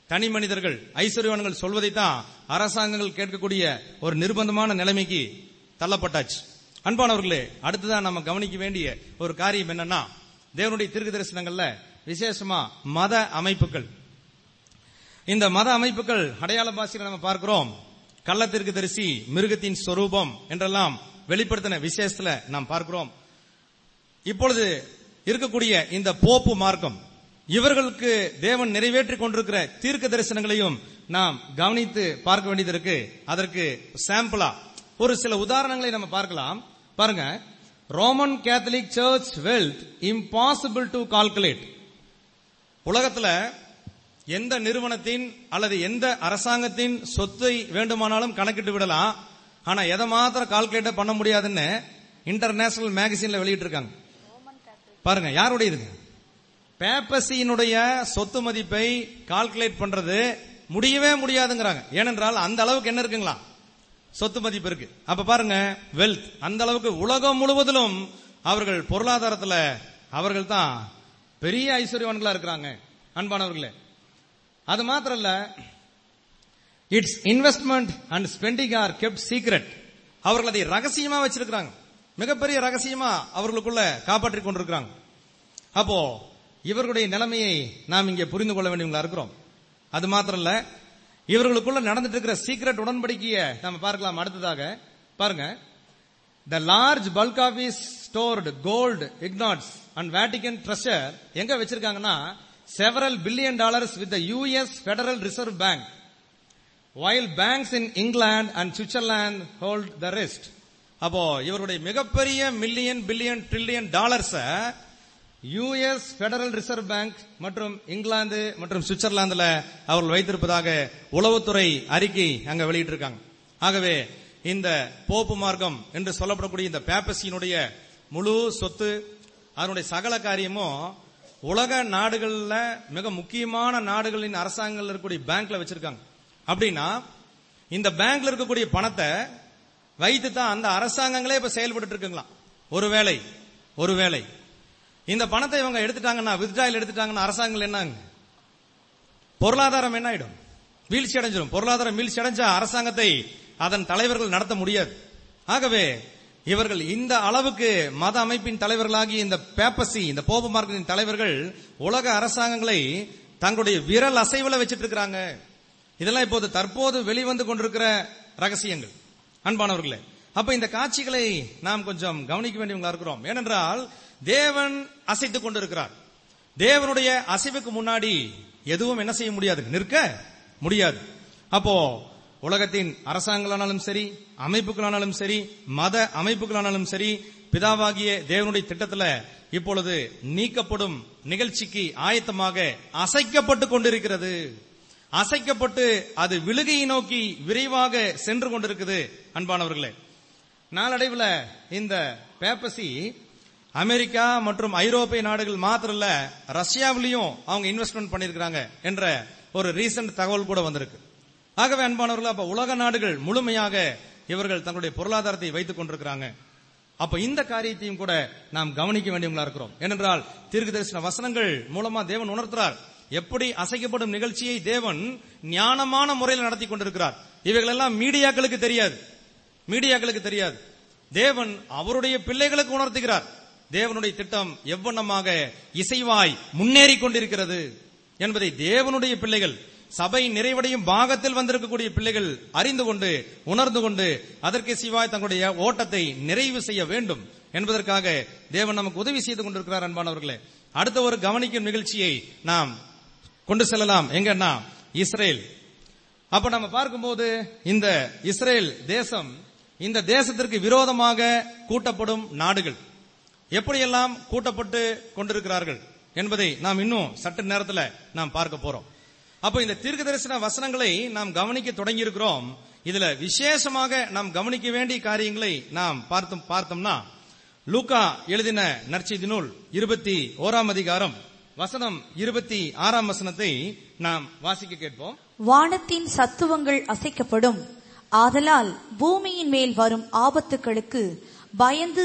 தனி மனிதர்கள், ஐஸ்வர்யவான்கள் சொல்வதைத்தான் அரசாங்கங்கள் கேட்கக்கூடிய ஒரு நிர்பந்தமான நிலைமைக்கு தள்ளப்பட்டாச்சு. அன்பானவர்களே, அடுத்ததான் நம்ம கவனிக்க வேண்டிய ஒரு காரியம் என்னன்னா, தேவனுடைய தீர்க்க தரிசனங்கள்ல விசேஷமா மத அமைப்புகள். இந்த மத அமைப்புகள் அடையாள பாஷையில நம்ம பார்க்கிறோம். கள்ள தீர்க்கதரிசி, மிருகத்தின் சொரூபம் என்றெல்லாம் வெளிப்படுத்தின விசேஷத்துல நாம் பார்க்கிறோம். இப்பொழுது இருக்கக்கூடிய இந்த போப்பு மார்க்கம், இவர்களுக்கு தேவன் நிறைவேற்றிக் கொண்டிருக்கிற தீர்க்க தரிசனங்களையும் நாம் கவனித்து பார்க்க வேண்டியது இருக்கு. அதற்கு சாம்பிளா ஒரு சில உதாரணங்களை நம்ம பார்க்கலாம். பாருங்க, Roman Catholic church wealth impossible to calculate. உலகத்துல எந்த நிறுவனத்தின் அல்லது எந்த அரசாங்கத்தின் சொத்தை வேண்டுமானாலும் கணக்கிட்டு விடலாம். ஆனா எதை மாத்திரம் கால்குலேட் பண்ண முடியாதுன்னு இன்டர்நேஷனல் மேகசின்ல வெளியிட்டு இருக்காங்க. பாருங்க, யாருடைய இது? பேப்பசியினுடைய சொத்து மதிப்பை கால்குலேட் பண்றது முடியவே முடியாதுங்கிறாங்க. ஏனென்றால் அந்த அளவுக்கு என்ன இருக்குங்களா, சொத்து மதிப்பு இருக்கு. அப்ப பாருங்க, வெல்த் அந்த அளவுக்கு உலகம் முழுவதிலும் அவர்கள் பொருளாதாரத்துல அவர்கள் தான் பெரிய ஐஸ்வர்யவான்களா இருக்கிறாங்க. அன்பானவர்களே, அது மாத்திரம் இல்ல, it's investment and spending are kept secret. அவர்கள் அதை ரகசியமா வச்சிருக்கிறாங்க, மிகப்பெரிய ரகசியமா அவர்களுக்குள்ள காப்பாற்றிக் கொண்டிருக்கிறாங்க. அப்போ இவர்களுடைய நிலைமையை நாம் இங்கே புரிந்து கொள்ள வேண்டியவங்களா இருக்கிறோம். அது மாத்திரம் இல்ல, இவர்களுக்குள்ள நடந்துட்டு இருக்கிற சீக்ரெட் உடன்படிக்கையை நம்ம பார்க்கலாம். அடுத்ததாக பாருங்க, the large bulk of his stored gold, ignots and Vatican treasure எங்க வச்சிருக்காங்கன்னா, several $billion with the US Federal Reserve Bank, while banks in England and Switzerland hold the rest. அப்போ இவருடைய மிகப்பெரிய million, billion, trillion dollars US federal reserve bank மற்றும் இங்கிலாந்து மற்றும் சுவிட்சர்லாந்துல அவர்கள் வைத்திருப்பதாக உளவுத்துறை அறிக்கை அங்க வெளியிட்டிருக்காங்க. ஆகவே இந்த போப்பு மார்க்கம் என்று சொல்லப்படக்கூடிய இந்த பேப்பசியினுடைய முழு சொத்து, அதனுடைய சகல காரியமும் உலக நாடுகள்ல மிக முக்கியமான நாடுகளின் அரசாங்கங்கள் இருக்கக்கூடிய பேங்க்ல வச்சிருக்காங்க. அப்படின்னா இந்த பேங்க்ல இருக்கக்கூடிய பணத்தை வைத்து தான் அந்த அரசாங்கங்களே இப்ப செயல்பட்டு இருக்குங்களா. ஒருவேளை இந்த பணத்தை இவங்க எடுத்துட்டாங்கன்னா, வித்ட்ராயல் எடுத்துட்டாங்கன்னா, அரசாங்கங்கள் என்ன, பொருளாதாரம் என்ன ஆயிடும்? வீழ்ச்சி அடைஞ்சிடும். பொருளாதாரம் வீழ்ச்சி அடைஞ்சா அரசாங்கத்தை அதன் தலைவர்கள் நடத்த முடியாது. ஆகவே இவர்கள் இந்த அளவுக்கு மத அமைப்பின் தலைவர்களாகி இந்த பேப்பசி, இந்த போப்பு மார்க்கத்தின் தலைவர்கள் உலக அரசாங்கங்களை தங்களுடைய விரல் அசைவுல வச்சிட்டு இருக்கிறாங்க. இதெல்லாம் இப்போது தற்போது வெளிவந்து கொண்டிருக்கிற ரகசியங்கள். அன்பானவர்களே, அப்ப இந்த காட்சிகளை நாம் கொஞ்சம் கவனிக்க வேண்டியவங்களா இருக்கிறோம். ஏனென்றால் தேவன் அசைத்துக் கொண்டிருக்கிறார். தேவனுடைய அசைவுக்கு முன்னாடி எதுவும் என்ன செய்ய முடியாது, நிற்க முடியாது. அப்போ உலகத்தின் அரசாங்கங்களானாலும் சரி, அமைப்புகளானாலும் சரி, மத அமைப்புகளானாலும் சரி, பிதாவாகிய தேவனுடைய திட்டத்துல இப்பொழுது நீக்கப்படும் நிகழ்ச்சிக்கு ஆயத்தமாக அசைக்கப்பட்டு கொண்டிருக்கிறது. அசைக்கப்பட்டு அது விழுகையை நோக்கி விரைவாக சென்று கொண்டிருக்குது. அன்பானவர்களே, நாளடைவில் இந்த பேப்பசி அமெரிக்கா மற்றும் ஐரோப்பிய நாடுகள் மாத்திரம் இல்ல, ரஷ்யாவிலையும் அவங்க இன்வெஸ்ட்மெண்ட் பண்ணிருக்காங்க என்ற ஒரு ரீசன்ட் தகவல் கூட வந்திருக்கு. ஆகவே அன்பானவர்கள், அப்ப உலக நாடுகள் முழுமையாக இவர்கள் தங்களுடைய பொருளாதாரத்தை வைத்துக் கொண்டிருக்கிறாங்க. அப்ப இந்த காரியத்தையும் கூட நாம் கவனிக்க வேண்டியவங்களா இருக்கிறோம். ஏனென்றால் தீர்க்கதரிசன வசனங்கள் மூலமா தேவன் உணர்த்துறார், எப்படி அசைக்கப்படும் நிகழ்ச்சியை தேவன் ஞானமான முறையில் நடத்தி கொண்டிருக்கிறார். இவைகள் எல்லாம் மீடியாக்களுக்கு தெரியாது. தேவன் அவருடைய பிள்ளைகளுக்கு உணர்த்துகிறார். தேவனுடைய திட்டம் எவ்வண்ணமாக இசைவாய் முன்னேறி கொண்டிருக்கிறது என்பதை தேவனுடைய பிள்ளைகள், சபை நிறைவடையும் பாகத்தில் வந்திருக்கக்கூடிய பிள்ளைகள் அறிந்து கொண்டு, உணர்ந்து கொண்டு, அதற்கு சிவாய் தங்களுடைய ஓட்டத்தை நிறைவு செய்ய வேண்டும் என்பதற்காக தேவன் நமக்கு உதவி செய்து கொண்டிருக்கிறார். அன்பானவர்களே, அடுத்த ஒரு கவனிக்கும் நிகழ்ச்சியை நாம் கொண்டு செல்லலாம். எங்கன்னா இஸ்ரேல். அப்ப நம்ம பார்க்கும்போது இந்த இஸ்ரேல் தேசம், இந்த தேசத்திற்கு விரோதமாக கூட்டப்படும் நாடுகள் எப்படியெல்லாம் கூட்டப்பட்டு கொண்டிருக்கிறார்கள் என்பதை நாம் இன்னும் சற்று நேரத்தில் நாம் பார்க்க போறோம். அப்ப இந்த தீர்க்கதரிசன வசனங்களை நாம் கவனிக்க தொடங்கி இருக்கிறோம். இதுல விசேஷமாக நாம் கவனிக்க வேண்டிய காரியங்களை நாம் பார்த்தோம்னா, லூக்கா எழுதின நற்செய்தி நூல் 21ஆம் அதிகாரம் வசனம் 26ஆம் வசனத்தை நாம் வாசிக்க கேட்போம். வானத்தின் சத்துவங்கள் அசைக்கப்படும், ஆதலால் பூமியின் மேல் வரும் ஆபத்துக்களுக்கு பயந்து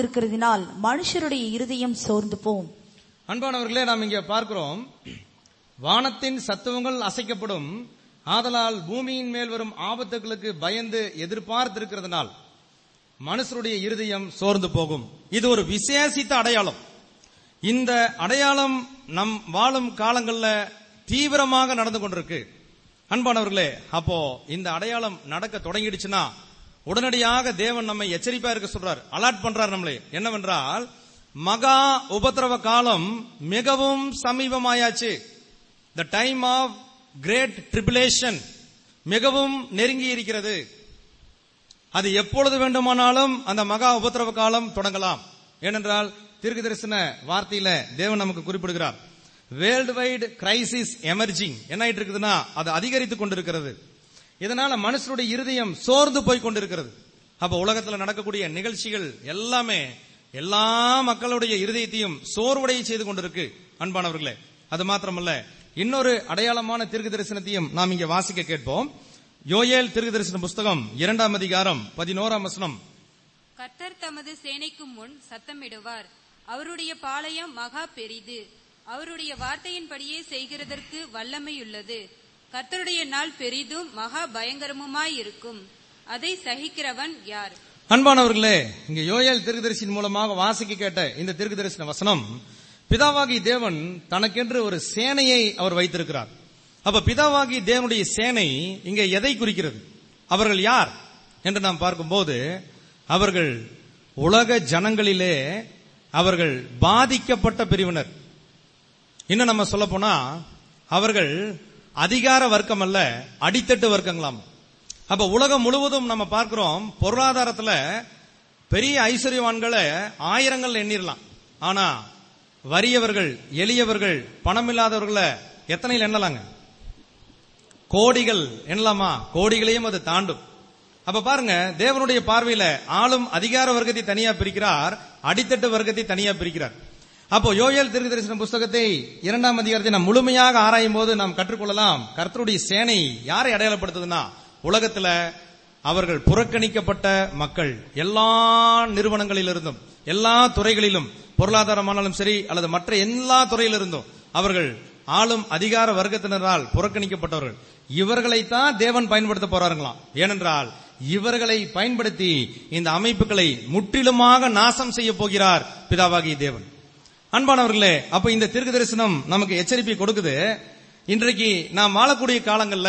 எதிர்பார்த்திருக்கிறதினால் மனுஷருடைய இருதயம் சோர்ந்து போம். அன்பானவர்களே, நாம் இங்க பார்க்கிறோம், வானத்தின் சத்துவங்கள் அசைக்கப்படும், ஆதலால் பூமியின் மேல் வரும் ஆபத்துகளுக்கு பயந்து எதிர்பார்த்திருக்கிறதுனால் மனுஷருடைய இருதயம் சோர்ந்து போகும். இது ஒரு விசேஷித்த அடையாளம். இந்த அடையாளம் நம் வாழும் காலங்கள்ல தீவிரமாக நடந்து கொண்டிருக்கு. அன்பானவர்களே, அப்போ இந்த அடையாளம் நடக்க தொடங்கிடுச்சுன்னா உடனடியாக தேவன் நம்மை எச்சரிப்பா இருக்க சொல்றார், அலர்ட் பண்றார் நம்மளே. என்னவென்றால், மகா உபத்திரவ காலம் மிகவும் சமீபமாயாச்சு. The time of great tribulation மிகவும் நெருங்கி இருக்கிறது. அது எப்பொழுது வேண்டுமானாலும் அந்த மகா உபத்திரவ காலம் தொடங்கலாம். ஏனென்றால் தீர்க்க தரிசன வார்த்தையில தேவன் நமக்கு குறிப்பிடுகிறார், வேர்ல்டு வைடு கிரைசிஸ் எமர்ஜிங். என்ன ஆயிட்டு இருக்குதுன்னா, அது அதிகரித்துக் கொண்டிருக்கிறது. இதனால மனுஷனுடைய இருதயம் சோர்ந்து போய் கொண்டிருக்கிறது. அப்ப உலகத்தில் நடக்கக்கூடிய நிகழ்ச்சிகள் எல்லாமே எல்லா மக்களுடைய இருதயத்தையும் சோர்வடைய செய்து கொண்டிருக்கு. அன்பானவர்களே, அது மாத்திரமல்ல, இன்னொரு அடையாளமான தீர்க்க தரிசனத்தையும் நாம் இங்கே வாசிக்க கேட்போம். யோயேல் தீர்க்க தரிசன புஸ்தகம் 2ஆம் அதிகாரம் 11ஆம் வசனம். கர்த்தர் தமது சேனைக்கு முன் சத்தமிடுவார், அவருடைய பாளையம் மகா பெரிது, அவருடைய வார்த்தையின்படியே செய்கிறதற்கு வல்லமையுள்ளது. கர்த்தருடைய நாள் பெரிதும் மகா பயங்கரமுமாயிருக்கும், அதை சகிக்கிறவன் யார்? அன்பானவர்களே, இங்க யோயேல் தீர்க்கதரிசியின் மூலமாக வாசிக்க கேட்ட இந்த தீர்க்க தரிசன வசனம், பிதாவாகி தேவன் தனக்கென்று ஒரு சேனையை அவர் வைத்திருக்கிறார். அப்ப பிதாவாகி தேவனுடைய சேனை இங்க எதை குறிக்கிறது? அவர்கள் யார் என்று நாம் பார்க்கும்போது, அவர்கள் உலக ஜனங்களிலே அவர்கள் பாதிக்கப்பட்ட பிரிவினர். இன்னும் நம்ம சொல்ல போனா, அவர்கள் அதிகார வர்க்கம் அல்ல, அடித்தட்டு வர்க்கங்களாம். அப்ப உலகம் முழுவதும் நம்ம பார்க்கிறோம், பொருளாதாரத்துல பெரிய ஐஸ்வர்யவான்களை ஆயிரங்கள் எண்ணிரலாம். ஆனா வறியவர்கள், எளியவர்கள், பணமில்லாதவர்களை எத்தனையில் எண்ணலாங்க? கோடிகள் எண்ணலாமா? கோடிகளையும் அது தாண்டும். அப்ப பாருங்க, தேவனுடைய பார்வையில ஆளும் அதிகார வர்க்கத்தை தனியா பிரிக்கிறார், அடித்தட்டு வர்க்கத்தை தனியா பிரிக்கிறார். அப்போ யோயேல் தீர்க்க தரிசன புஸ்தகத்தை 2ஆம் அதிகாரத்தை நாம் முழுமையாக ஆராயும் போது நாம் கற்றுக்கொள்ளலாம், கர்த்தருடைய சேனை யாரை அடையாளப்படுத்துதுன்னா, உலகத்துல அவர்கள் புறக்கணிக்கப்பட்ட மக்கள். எல்லா நிறுவனங்களிலிருந்தும், எல்லா துறைகளிலும், பொருளாதாரமானாலும் சரி அல்லது மற்ற எல்லா துறையிலிருந்தும் அவர்கள் ஆளும் அதிகார வர்க்கத்தினரால் புறக்கணிக்கப்பட்டவர்கள். இவர்களைத்தான் தேவன் பயன்படுத்த போறாருங்களாம். ஏனென்றால் இவர்களை பயன்படுத்தி இந்த அமைப்புகளை முற்றிலுமாக நாசம் செய்ய போகிறார் பிதாவாகிய தேவன். அன்பானவர்களே, அப்ப இந்த தீர்க்க தரிசனம் நமக்கு எச்சரிப்பை கொடுக்குது. இன்றைக்கு நாம் வாழக்கூடிய காலங்கள்ல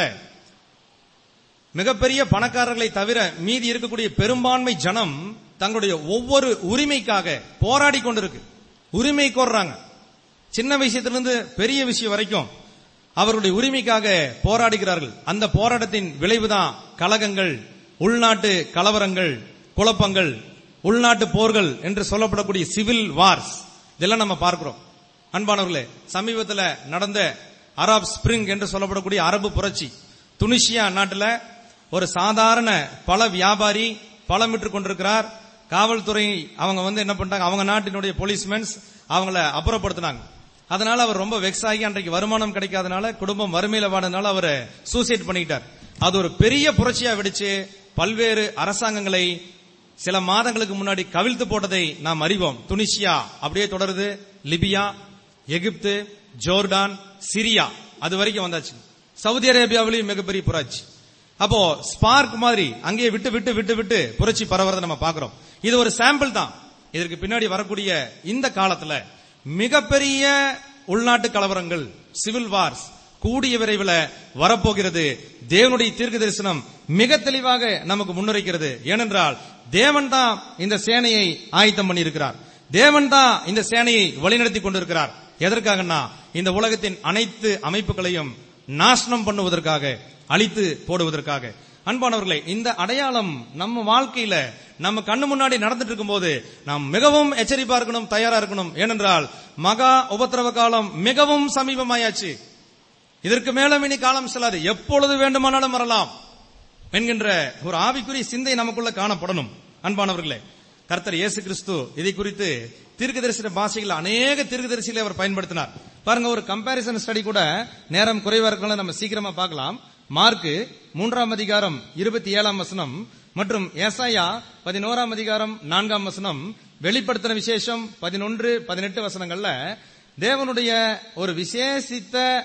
மிகப்பெரிய பணக்காரர்களை தவிர மீதி இருக்கக்கூடிய பெரும்பான்மை ஜனம் தங்களுடைய ஒவ்வொரு உரிமைக்காக போராடி கொண்டிருக்கு. உரிமை கோர்றாங்க. சின்ன விஷயத்திலிருந்து பெரிய விஷயம் வரைக்கும் அவர்களுடைய உரிமைக்காக போராடுகிறார்கள். அந்த போராட்டத்தின் விளைவுதான் கலகங்கள், உள்நாட்டு கலவரங்கள், குழப்பங்கள், உள்நாட்டு போர்கள் என்று சொல்லப்படக்கூடிய சிவில் வார்ஸ். இதெல்லாம் நம்ம பார்க்கிறோம். அன்பானவர்களே, சமீபத்தில் நடந்த அரப் ஸ்பிரிங் என்று சொல்லப்படக்கூடிய அரபு புரட்சி, துனிசியா நாட்டில் ஒரு சாதாரண பல வியாபாரி பழம் விற்று கொண்டிருக்கிறார். காவல்துறை அவங்க என்ன பண்ணிட்டாங்க, அவங்க நாட்டினுடைய போலீஸ்மென்ஸ் அவங்கள அப்புறப்படுத்தினாங்க. அதனால அவர் ரொம்ப வெக்ஸ் ஆகி அன்றைக்கு வருமானம் கிடைக்காதனால, குடும்பம் வறுமையில வாடனால அவர் சூசைட் பண்ணிட்டார். அது ஒரு பெரிய புரட்சியா வெடிச்சு பல்வேறு அரசாங்கங்களை சில மாதங்களுக்கு முன்னாடி கவிழ்த்து போட்டதை நாம் அறிவோம். துனிசியா அப்படியே தொடருது, லிபியா, எகிப்து, ஜோர்டான், சிரியா அது வரைக்கும் வந்தாச்சு. சவுதி அரேபியாவிலேயும் மிகப்பெரிய புரட்சி. அப்போ ஸ்பார்க் மாதிரி அங்கேயே விட்டு விட்டு விட்டு விட்டு புரட்சி பரவுறதை நம்ம பாக்குறோம். இது ஒரு சாம்பிள் தான். இதற்கு பின்னாடி வரக்கூடிய இந்த காலத்துல மிகப்பெரிய உள்நாட்டு கலவரங்கள், சிவில் வார்ஸ் கூடிய விரைவில் வரப்போகிறது. தேவனுடைய தீர்க்க தரிசனம் மிக தெளிவாக நமக்கு முன்னுரைக்கிறது. ஏனென்றால் தேவன் தான் இந்த சேனையை ஆயத்தம் பண்ணி இருக்கிறார். தேவன் தான் இந்த சேனையை வழிநடத்தி கொண்டிருக்கிறார். எதற்காகனா, இந்த உலகத்தின் அனைத்து அமைப்புகளையும் நாசனம் பண்ணுவதற்காக, அழித்து போடுவதற்காக. அன்பானவர்களே, இந்த அடையாளம் நம்ம வாழ்க்கையில நம்ம கண்ணு முன்னாடி நடந்துட்டு இருக்கும் போது நாம் மிகவும் எச்சரிப்பா இருக்கணும், தயாரா இருக்கணும். ஏனென்றால் மகா உபத்திரவ காலம் மிகவும் சமீபமாயாச்சு. இதற்கு மேலும் இனி காலம் செல்லாது, எப்பொழுது வேண்டுமானாலும் வரலாம் என்கின்ற ஒரு ஆவிக்குரிய சிந்தை நமக்குள்ள காணப்படணும். அன்பானவர்களே, கர்த்தர் இயேசு கிறிஸ்து இதை குறித்து தீர்க்கதரிசன பாஷைகள் அநேக தீர்க்கதரிசிகளை அவர் பயன்படுத்தினார். பாருங்க, ஒரு கம்பாரிசன் ஸ்டடி கூட நேரம் குறைவா இருக்கலாம், நம்ம சீக்கிரமா பார்க்கலாம். மார்க்கு 3ஆம் அதிகாரம் 27ஆம் வசனம் மற்றும் ஏசாயா 11ஆம் அதிகாரம் 4ஆம் வசனம், வெளிப்படுத்தின விசேஷம் 11, 18 வசனங்கள்ல தேவனுடைய ஒரு விசேஷித்த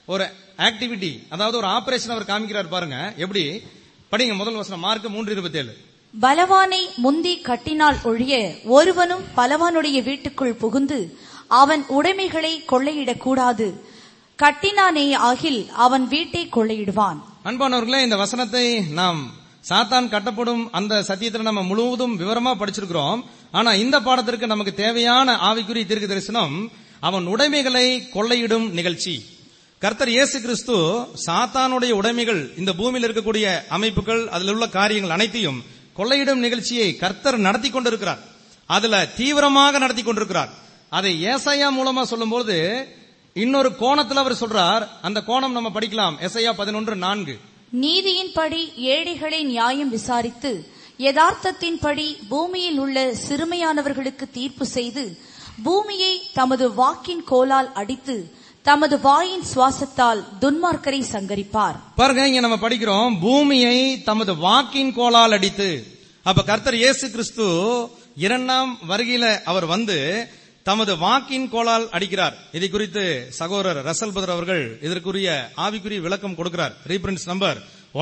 ஒரு ஆக்டிவிட்டி, அதாவது ஒரு ஆபரேஷன் அவர் காமிக்கிறார் பாருங்க. எப்படி படிங்க முதல் வசனம், மார்க் 3:27. பலவானை முந்தி கட்டினால் ஒழிய ஒருவனும் பலவானுடைய வீட்டுக்குள் புகுந்து அவன் உடைமைகளை கொள்ளையிடக் கூடாது. கட்டினானே ஆகில் அவன் வீட்டை கொள்ளையிடுவான். அன்பானவர்களே, இந்த வசனத்தை நாம் சாத்தான் கட்டப்படும் அந்த சத்தியத்தில் நம்ம முழுவதும் விவரமா படிச்சிருக்கிறோம். ஆனா இந்த பாடத்திற்கு நமக்கு தேவையான ஆவிக்குரிய தீர்க்க தரிசனம் அவன் உடைமைகளை கொள்ளையிடும் நிகழ்ச்சி. கர்த்தர் இயேசு கிறிஸ்து சாத்தானுடைய உடைமைகள், இந்த பூமியில் இருக்கக்கூடிய அமைப்புகள், அதில் உள்ள காரியங்கள் அனைத்தையும் கொள்ளையிடும் நிகழ்ச்சியை கர்த்தர் நடத்தி கொண்டிருக்கிறார். அதுல தீவிரமாக நடத்தி கொண்டிருக்கிறார். அதை ஏசாயா மூலமா சொல்லும்போது இன்னொரு கோணத்தில் அவர் சொல்றார். அந்த கோணம் நம்ம படிக்கலாம். ஏசாயா 11:4. நீதியின்படி ஏழைகளை நியாயம் விசாரித்து யதார்த்தத்தின்படி பூமியில் உள்ள சிறுமையானவர்களுக்கு தீர்ப்பு செய்து பூமியை தமது வாக்கின் கோலால் அடித்து தமது வாயின் சுவாசத்தால் துன்மார்க்கரை சங்கரிப்பார். பாருங்க, இங்க நம்ம படிக்கிறோம் பூமியை தமது வாக்கின் கோலால் அடித்து. அப்ப கர்த்தர் இயேசு கிறிஸ்து இரண்டாம் வருகையில அவர் வந்து தமது வாக்கின் கோலால் அடிக்கிறார். இதை குறித்து சகோதரர் ரசல் பதர் அவர்கள் இதற்குரிய ஆவிக்குரிய விளக்கம் கொடுக்கிறார். ரீபிரின்ஸ் நம்பர்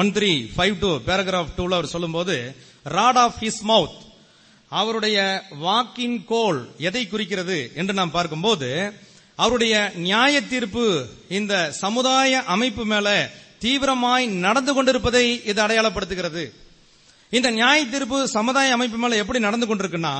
1352 பேராகிராஃப் 2 அவர் சொல்லும்போது, ராட் ஆஃப் ஹிஸ் மவுத், அவருடைய வாக்கின் கோல் எதை குறிக்கிறது என்று நாம் பார்க்கும்போது, அவருடைய நியாய தீர்ப்பு இந்த சமுதாய அமைப்பு மேல தீவிரமாய் நடந்து கொண்டிருப்பதை இது அடையாளப்படுத்துகிறது. இந்த நியாய தீர்ப்பு சமுதாய அமைப்பு மேல எப்படி நடந்து கொண்டிருக்குன்னா,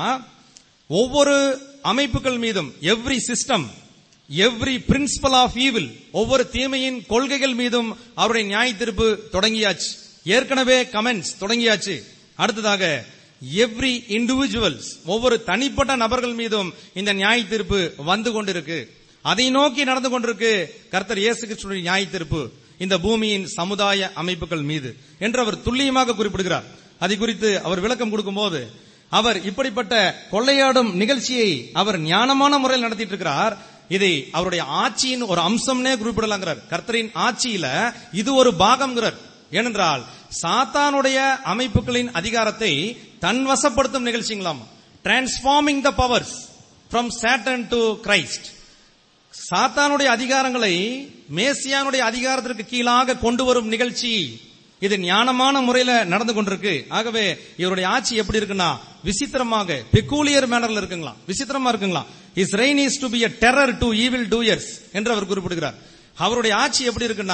ஒவ்வொரு அமைப்புகள் மீதும், every system, every principle of evil, ஒவ்வொரு தீமையின் கொள்கைகள் மீதும் அவருடைய நியாய தீர்ப்பு தொடங்கியாச்சு. ஏற்கனவே கமெண்ட்ஸ் தொடங்கியாச்சு. அடுத்ததாக எவ்ரி இண்டிவிஜுவல்ஸ், ஒவ்வொரு தனிப்பட்ட நபர்கள் மீதும் இந்த நியாய தீர்ப்பு வந்து கொண்டிருக்கு. அதை நோக்கி நடந்து கொண்டிருக்கு கர்த்தர் இயேசு கிறிஸ்துவின் நியாய தீர்ப்பு இந்த பூமியின் சமுதாய அமைப்புகள் மீது என்று அவர் துல்லியமாக குறிப்பிடுகிறார். அதை குறித்து அவர் விளக்கம் கொடுக்கும்போது, அவர் இப்படிப்பட்ட கொள்ளையாடும் நிகழ்ச்சியை அவர் ஞானமான முறையில் நடத்திட்டு இருக்கிறார். இதை அவருடைய ஆட்சியின் ஒரு அம்சம்னே குறிப்பிடலாங்கிறார். கர்த்தரின் ஆட்சியில இது ஒரு பாகம்ங்கிறார். ஏனென்றால் சாத்தானுடைய அமைப்புகளின் அதிகாரத்தை தன்வசப்படுத்தும் நிகழ்ச்சிங்களாம். Transforming the powers from Satan to Christ. சாத்தானுடைய அதிகாரங்களை மேசியானுடைய அதிகாரத்திற்கு கீழாக கொண்டு வரும் நிகழ்ச்சி இது ஞானமான முறையில நடந்து கொண்டிருக்கு. ஆகவே இவருடைய ஆட்சி எப்படி இருக்குன்னா, விசித்திரமாக, பெக்கூலியர் மேனர்ல இருக்குங்களா, விசித்திரமா இருக்குங்களா. His reign is to be a terror to evil doers என்று அவர் குறிப்பிடுகிறார். அவருடைய ஆட்சி எப்படி இருக்குன்னா,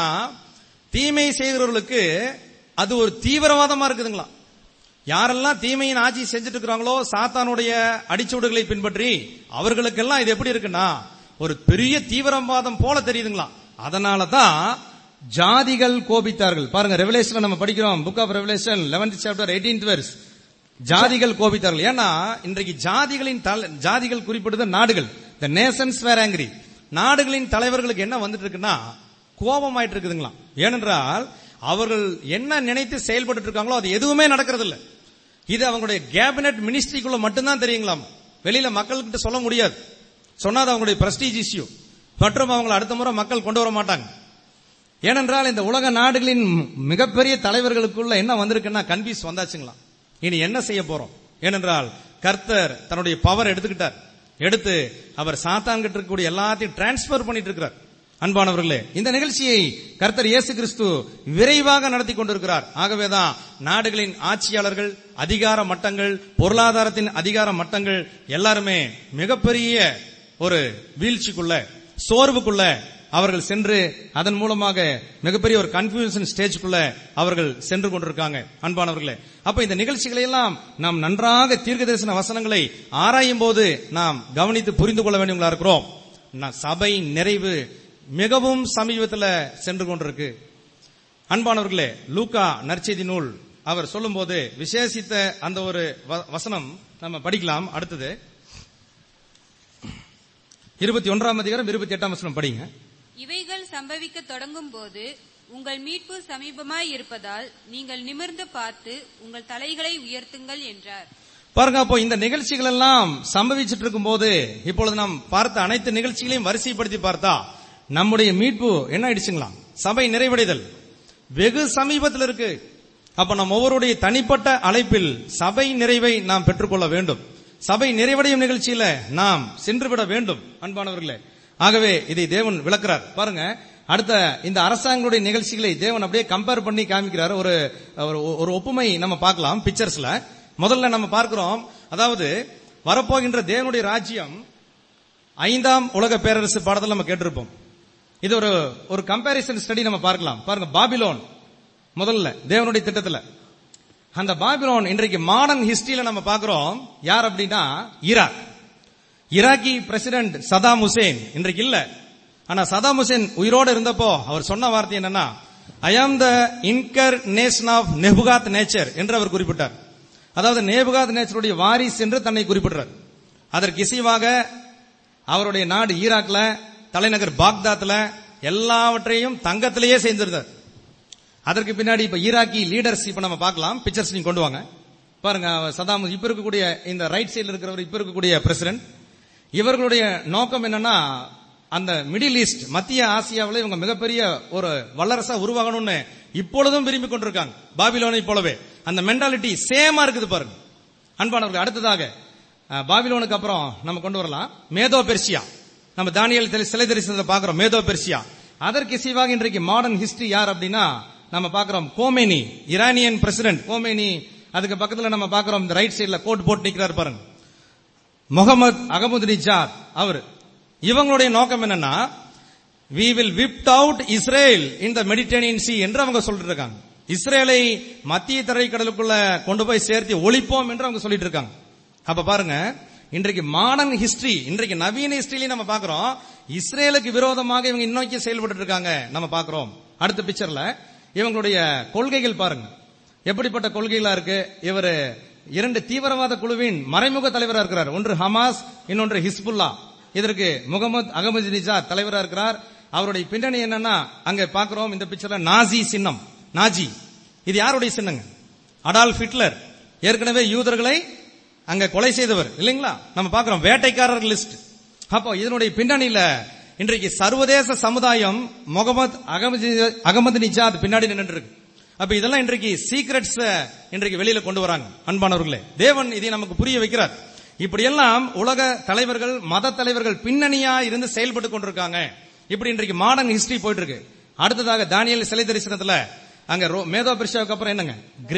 தீமை செய்கிறவர்களுக்கு அது ஒரு தீவிரவாதமா இருக்குதுங்களா. யாரெல்லாம் தீமையின் ஆட்சி செஞ்சுட்டு இருக்கிறாங்களோ, சாத்தானுடைய அடிச்சுவடுகளை பின்பற்றி, அவர்களுக்கெல்லாம் இது எப்படி இருக்குன்னா ஒரு பெரிய தீவிரவாதம் போல தெரியுதுங்களா. அதனாலதான் ஜாதிகள் கோபித்தார்கள். பாருங்க, ரெவலேஷன் நம்ம படிக்கிறோம். Book of Revelation 11th chapter 18th verse. ஜாதிகள் கோபித்தார்கள். ஏன்னா இன்றைக்கு ஜாதிகள் குறிப்பிடுது நாடுகள். the nations were angry. நாடுகளின் தலைவர்களுக்கு என்ன வந்துட்டு இருக்குன்னா, கோபம் ஆயிட்டு இருக்குதுங்களா. ஏனென்றால் அவர்கள் என்ன நினைத்து செயல்பட்டு இருக்காங்களோ அது எதுவுமே நடக்கிறது இல்ல. இது அவங்களுடைய கேபினெட் மினிஸ்ட்ரிக்குள்ள மட்டும்தான் தெரியுங்களாம். வெளியில மக்கள்கிட்ட சொல்ல முடியாது. சொன்னாது அவங்களுடைய பிரஸ்டீஜ் இஷ்யூ. மற்றும் அவங்களை அடுத்த முறை மக்கள் கொண்டு வர மாட்டாங்க. ஏனென்றால் இந்த உலக நாடுகளின் மிகப்பெரிய தலைவர்களுக்குள்ள என்ன வந்திருக்குன்னா, கன்ஃபியூஸ் வந்தாச்சுங்களா. இனி என்ன செய்ய போறோம்? ஏனென்றால் கர்த்தர் தன்னுடைய பவர் எடுத்துக்கிட்டார். எடுத்து அவர் சாத்தான் கிட்ட இருக்கக்கூடிய எல்லாத்தையும் டிரான்ஸ்பர் பண்ணிட்டு இருக்கிறார். அன்பானவர்களே, இந்த நிகழ்ச்சியை கர்த்தர் இயேசு கிறிஸ்து விரைவாக நடத்தி கொண்டிருக்கிறார். ஆகவேதான் நாடுகளின் ஆட்சியாளர்கள், அதிகார மட்டங்கள், பொருளாதாரத்தின் அதிகார மட்டங்கள் எல்லாருமே மிகப்பெரிய ஒரு வீழ்ச்சிக்குள்ள, சோர்வுக்குள்ள அவர்கள் சென்று அதன் மூலமாக மிகப்பெரிய ஒரு கன்ஃபியூஷன் ஸ்டேஜ்க்குள்ள அவர்கள் சென்று கொண்டிருக்காங்க. அன்பானவர்களே, அப்ப இந்த நிகழ்ச்சிகளை எல்லாம் நாம் நன்றாக தீர்க்கதரிசன வசனங்களை ஆராயும் போது நாம் கவனித்து புரிந்து கொள்ள வேண்டியவங்களா இருக்கிறோம். சபை நிறைவு மிகவும் சமீபத்தில் சென்று கொண்டிருக்கு. அன்பானவர்களே, லூக்கா நற்செய்தி நூல் அவர் சொல்லும் போது விசேஷித்த அந்த ஒரு வசனம் நம்ம படிக்கலாம். அடுத்தது 21ஆம் அதிகாரம் 28ஆம் வசனம் படிங்க. இவைகள் சம்பவிக்க தொடங்கும் போது உங்கள் மீட்பு சமீபமாய் இருப்பதால் நீங்கள் நிமிர்ந்து பார்த்து உங்கள் தலைகளை உயர்த்துங்கள் என்றார். பாருங்க, அப்போ இந்த நிகழ்ச்சிகள் எல்லாம் சம்பவிச்சுட்டு இருக்கும் போது, இப்பொழுது நாம் பார்த்த அனைத்து நிகழ்ச்சிகளையும் வரிசைப்படுத்தி பார்த்தா நம்முடைய மீட்பு என்ன ஆயிடுச்சுங்களா, சபை நிறைவடைதல் வெகு சமீபத்தில் இருக்கு. அப்ப நம்ம ஒவ்வொருடைய தனிப்பட்ட அழைப்பில் சபை நிறைவை நாம் பெற்றுக்கொள்ள வேண்டும். சபை நிறைவடையும் நிகழ்ச்சியில நாம் சென்றுவிட வேண்டும். அன்பானவர்களே, ஆகவே இதை தேவன் விளக்குறார். பாருங்க, அடுத்த இந்த அரசாங்களுடைய நிகழ்ச்சிகளை தேவன் அப்படியே கம்பேர் பண்ணி காமிக்கிறார். ஒரு ஒப்புமை நம்ம பார்க்கலாம் பிக்சர்ஸ்ல. முதல்ல நம்ம பார்க்கிறோம், அதாவது வரப்போகின்ற தேவனுடைய ராஜ்யம் 5ஆம் உலக பேரரசு பாடத்தில் நம்ம கேட்டிருப்போம். இது ஒரு கம்பேரிசன் ஸ்டடி நம்ம பார்க்கலாம். பாருங்க, பாபிலோன் முதல்ல தேவனுடைய திட்டத்துல, அந்த பாபிலோன் இன்றைக்கு மாடர்ன் ஹிஸ்டரியில நம்ம பார்க்கிறோம். யார் அப்படின்னா ஈராக்கி பிரசிடென்ட் சதாம் ஹுசேன் இன்றைக்கு இல்ல. ஆனா சதாம் ஹுசேன் உயிரோடு இருந்தப்போ அவர் சொன்ன வார்த்தை என்னன்னா, ஐ ஆம் த இன்கர்னேஷன் ஆஃப் நெபுகாத் நேச்சர் என்று அவர் குறிப்பிட்டார். அதாவது நேபுகாத் நேச்சருடைய வாரிசு என்று தன்னை குறிப்பிட்டார். அதற்கு இசைவாக அவருடைய நாடு ஈராக்ல, தலைநகர் பாக்தாத்ல எல்லாவற்றையும் தங்கத்திலேயே செய்திருந்தார். அதற்கு பின்னாடி இப்ப ஈராக்கி லீடர்ஸ் இப்ப நம்ம பார்க்கலாம். பிக்சர்ஸ் நீங்க கொண்டு வாங்க. பாருங்க, சதாம் இப்ப இருக்கக்கூடிய இந்த ரைட் சைடுல இருக்கிறவர் இப்ப இருக்கக்கூடிய பிரசிடென்ட். இவர்களுடைய நோக்கம் என்னன்னா, அந்த மிடில் ஈஸ்ட் மத்திய ஆசியாவில் இவங்க மிகப்பெரிய ஒரு வல்லரசா உருவாகணும்னு இப்பொழுதும் விரும்பி கொண்டிருக்காங்க. பாபிலோனை போலவே அந்த மென்டாலிட்டி சேமா இருக்குது. பாருங்க அன்பானவர்கள், அடுத்ததாக பாபிலோனுக்கு அப்புறம் நம்ம கொண்டு வரலாம் மேதோ பெர்சியா. நம்ம தானியேல் சிலை தரிசனத்தை பார்க்கிறோம், மேதோ பெர்சியா. அதற்கு இசைவாக இன்றைக்கு மாடர்ன் ஹிஸ்டரி யார் அப்படின்னா நம்ம பார்க்கிறோம் கோமேனி, ஈரானியன் பிரசிடென்ட் கோமேனி. அதுக்கு பக்கத்துல நம்ம பார்க்கிறோம் இந்த ரைட் சைடுல கோட் போட்டு நிக்கிறார் பாருங்க, முகமது அகமதுனிஜாத். அவர் இவங்களுடைய நோக்கம் என்னன்னா, we will whip out Israel in the Mediterranean Sea என்று அவங்க சொல்லிட்டு இருக்காங்க. இஸ்ரேலை மத்திய தரைக்கடலுக்குள்ள கொண்டு போய் சேர்த்து ஒழிப்போம் என்று அவங்க சொல்லிட்டு இருக்காங்க. அப்ப பாருங்க, இன்றைக்கு மாடர்ன் ஹிஸ்டரி, இன்றைக்கு நவீன ஹிஸ்டரியில நம்ம பார்க்கிறோம் இஸ்ரேலுக்கு விரோதமாக இவங்க இன்னொக்கி செயல்பட்டு இருக்காங்க நம்ம பார்க்கிறோம். அடுத்த பிக்சர்ல இவங்களுடைய கொள்கைகள் பாருங்க எப்படிப்பட்ட கொள்கைகளா இருக்கு. இவர் 2 தீவிரவாத குழுவின் மறைமுக தலைவராக இருக்கிறார். ஒன்று ஹமாஸ், இன்னொன்று ஹிஸ்புல்லா. இதற்கு முகமது அகமதுனிஜாத் தலைவராக இருக்கிறார். அவருடைய பின்னணி என்னன்னா, அங்க பார்க்கிறோம் இந்த பிக்சர்ல நாஜி சின்னம். நாஜி இது யாருடைய சின்னங்க? Adolf Hitler. ஏற்கனவே யூதர்களை அங்க கொலை செய்தவர் இல்லைங்களா? நம்ம பார்க்கிறோம் வேட்டைக்காரர் லிஸ்ட். அப்போ இதனுடைய பின்னணியில இன்றைக்கு சர்வதேச சமுதாயம் முகமது அகமதுனிஜாத் பின்னாடி நின்று இருக்கு. அப்ப இதெல்லாம் இன்றைக்கு சீக்ரெட்ஸ் இன்றைக்கு வெளியில கொண்டு வராங்க. அன்பானவர்களே, தேவன் இதை நமக்கு புரிய வைக்கிறார். இப்படியெல்லாம் உலக தலைவர்கள், மத தலைவர்கள் பின்னணியா இருந்து செயல்பட்டு கொண்டிருக்காங்க. இப்படி இன்றைக்கு மாடர்ன் ஹிஸ்டரி போயிட்டு இருக்கு. அடுத்ததாக தானியேல் சிலை தரிசனத்துல அங்க மேதோ பெர்சியாவுக்கு அப்புறம் என்னங்க,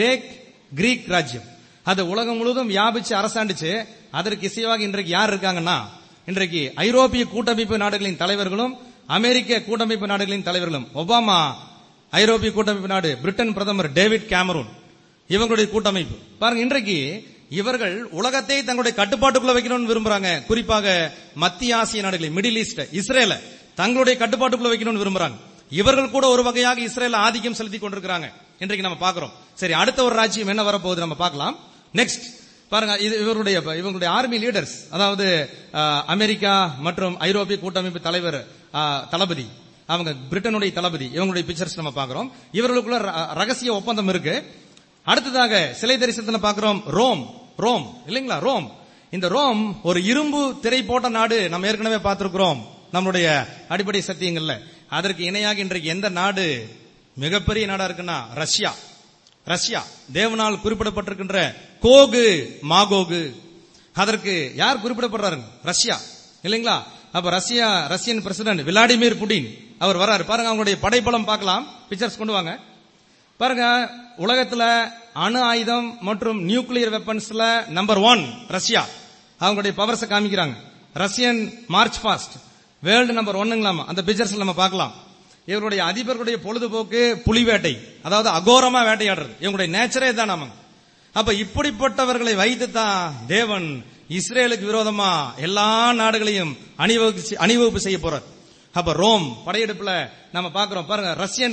கிரீக் ராஜ்யம். அது உலகம் முழுவதும் வியாபிச்சு அரசாண்டுச்சு. அதற்கு இசைவாக இன்றைக்கு யார் இருக்காங்கன்னா, இன்றைக்கு ஐரோப்பிய கூட்டமைப்பு நாடுகளின் தலைவர்களும் அமெரிக்க கூட்டமைப்பு நாடுகளின் தலைவர்களும், ஒபாமா ஐரோப்பிய கூட்டமைப்பு நாடு, பிரிட்டன் பிரதமர் டேவிட் கேமரூன், இவங்களுடைய கூட்டமைப்பு பாருங்க. இன்றைக்கு இவர்கள் உலகத்தை தங்களுடைய கட்டுப்பாட்டுக்குள்ள வைக்கணும்னு விரும்புறாங்க. குறிப்பாக மத்திய ஆசிய நாடுகளை, மிடில் ஈஸ்ட், இஸ்ரேல தங்களுடைய கட்டுப்பாட்டுக்குள்ள வைக்கணும்னு விரும்புறாங்க. இவர்கள் கூட ஒரு வகையாக இஸ்ரேல் ஆதிக்கம் செலுத்தி கொண்டிருக்கிறாங்க. இன்றைக்கு நம்ம பார்க்கிறோம். சரி, அடுத்த ஒரு ராஜ்யம் என்ன வரப்போகுது நம்ம பார்க்கலாம். நெக்ஸ்ட் பாருங்க, இது இவங்களுடைய ஆர்மி லீடர்ஸ், அதாவது அமெரிக்கா மற்றும் ஐரோப்பிய கூட்டமைப்பு தலைவர் தளபதி, அவங்க பிரிட்டனுடைய தளபதி, இவங்களுடைய பிக்சர்ஸ் நம்ம பார்க்கிறோம். இவர்களுக்குள்ள ரகசிய ஒப்பந்தம் இருக்கு. அடுத்ததாக சிலை தரிசனத்தில் பார்க்கிறோம் ரோம் இல்லைங்களா? ரோம், இந்த ரோம் ஒரு இரும்பு திரை போட்ட நாடு. நம்ம ஏற்கனவே பார்த்திருக்கிறோம் நம்மளுடைய அடிப்படை சத்தியங்கள்ல. அதற்கு இணையாக இன்றைக்கு எந்த நாடு மிகப்பெரிய நாடா இருக்குன்னா ரஷ்யா. தேவனால் குறிப்பிடப்பட்டிருக்கின்ற கோகு மாகோகு. அதற்கு யார் குறிப்பிடப்படுறாரு? ரஷ்யா இல்லைங்களா? அப்ப ரஷ்யன் பிரசிடென்ட் விளாடிமிர் புடின் அவர் வராரு. பாருங்க, அவங்களுடைய படைபலம் பார்க்கலாம். பிக்சர்ஸ் கொண்டு வாங்க. பாருங்க, உலகத்துல அணு ஆயுதம் மற்றும் நியூக்ளியர் வெப்பன்ஸ்ல நம்பர் 1 ரஷ்யா. அவங்களுடைய பவர்ஸை காமிக்கிறாங்க. Russian march past world number 1ங்களாமா. அந்த பிக்சர்ஸ் நம்ம பார்க்கலாம். இவருடைய அதிபர்களுடைய பொழுதுபோக்கு புலி வேட்டை, அதாவது அகோரமா வேட்டையாடுறது. இவங்களுடைய நேச்சரே தான். நாம அப்ப இப்படிப்பட்டவர்களை வைத்து தான் தேவன் இஸ்ரேலுக்கு விரோதமா எல்லா நாடுகளையும் அணிவகுப்பு செய்ய போறார். அப்ப ரோம் படையெடுப்புல நம்ம பார்க்கிறோம். பாருங்க,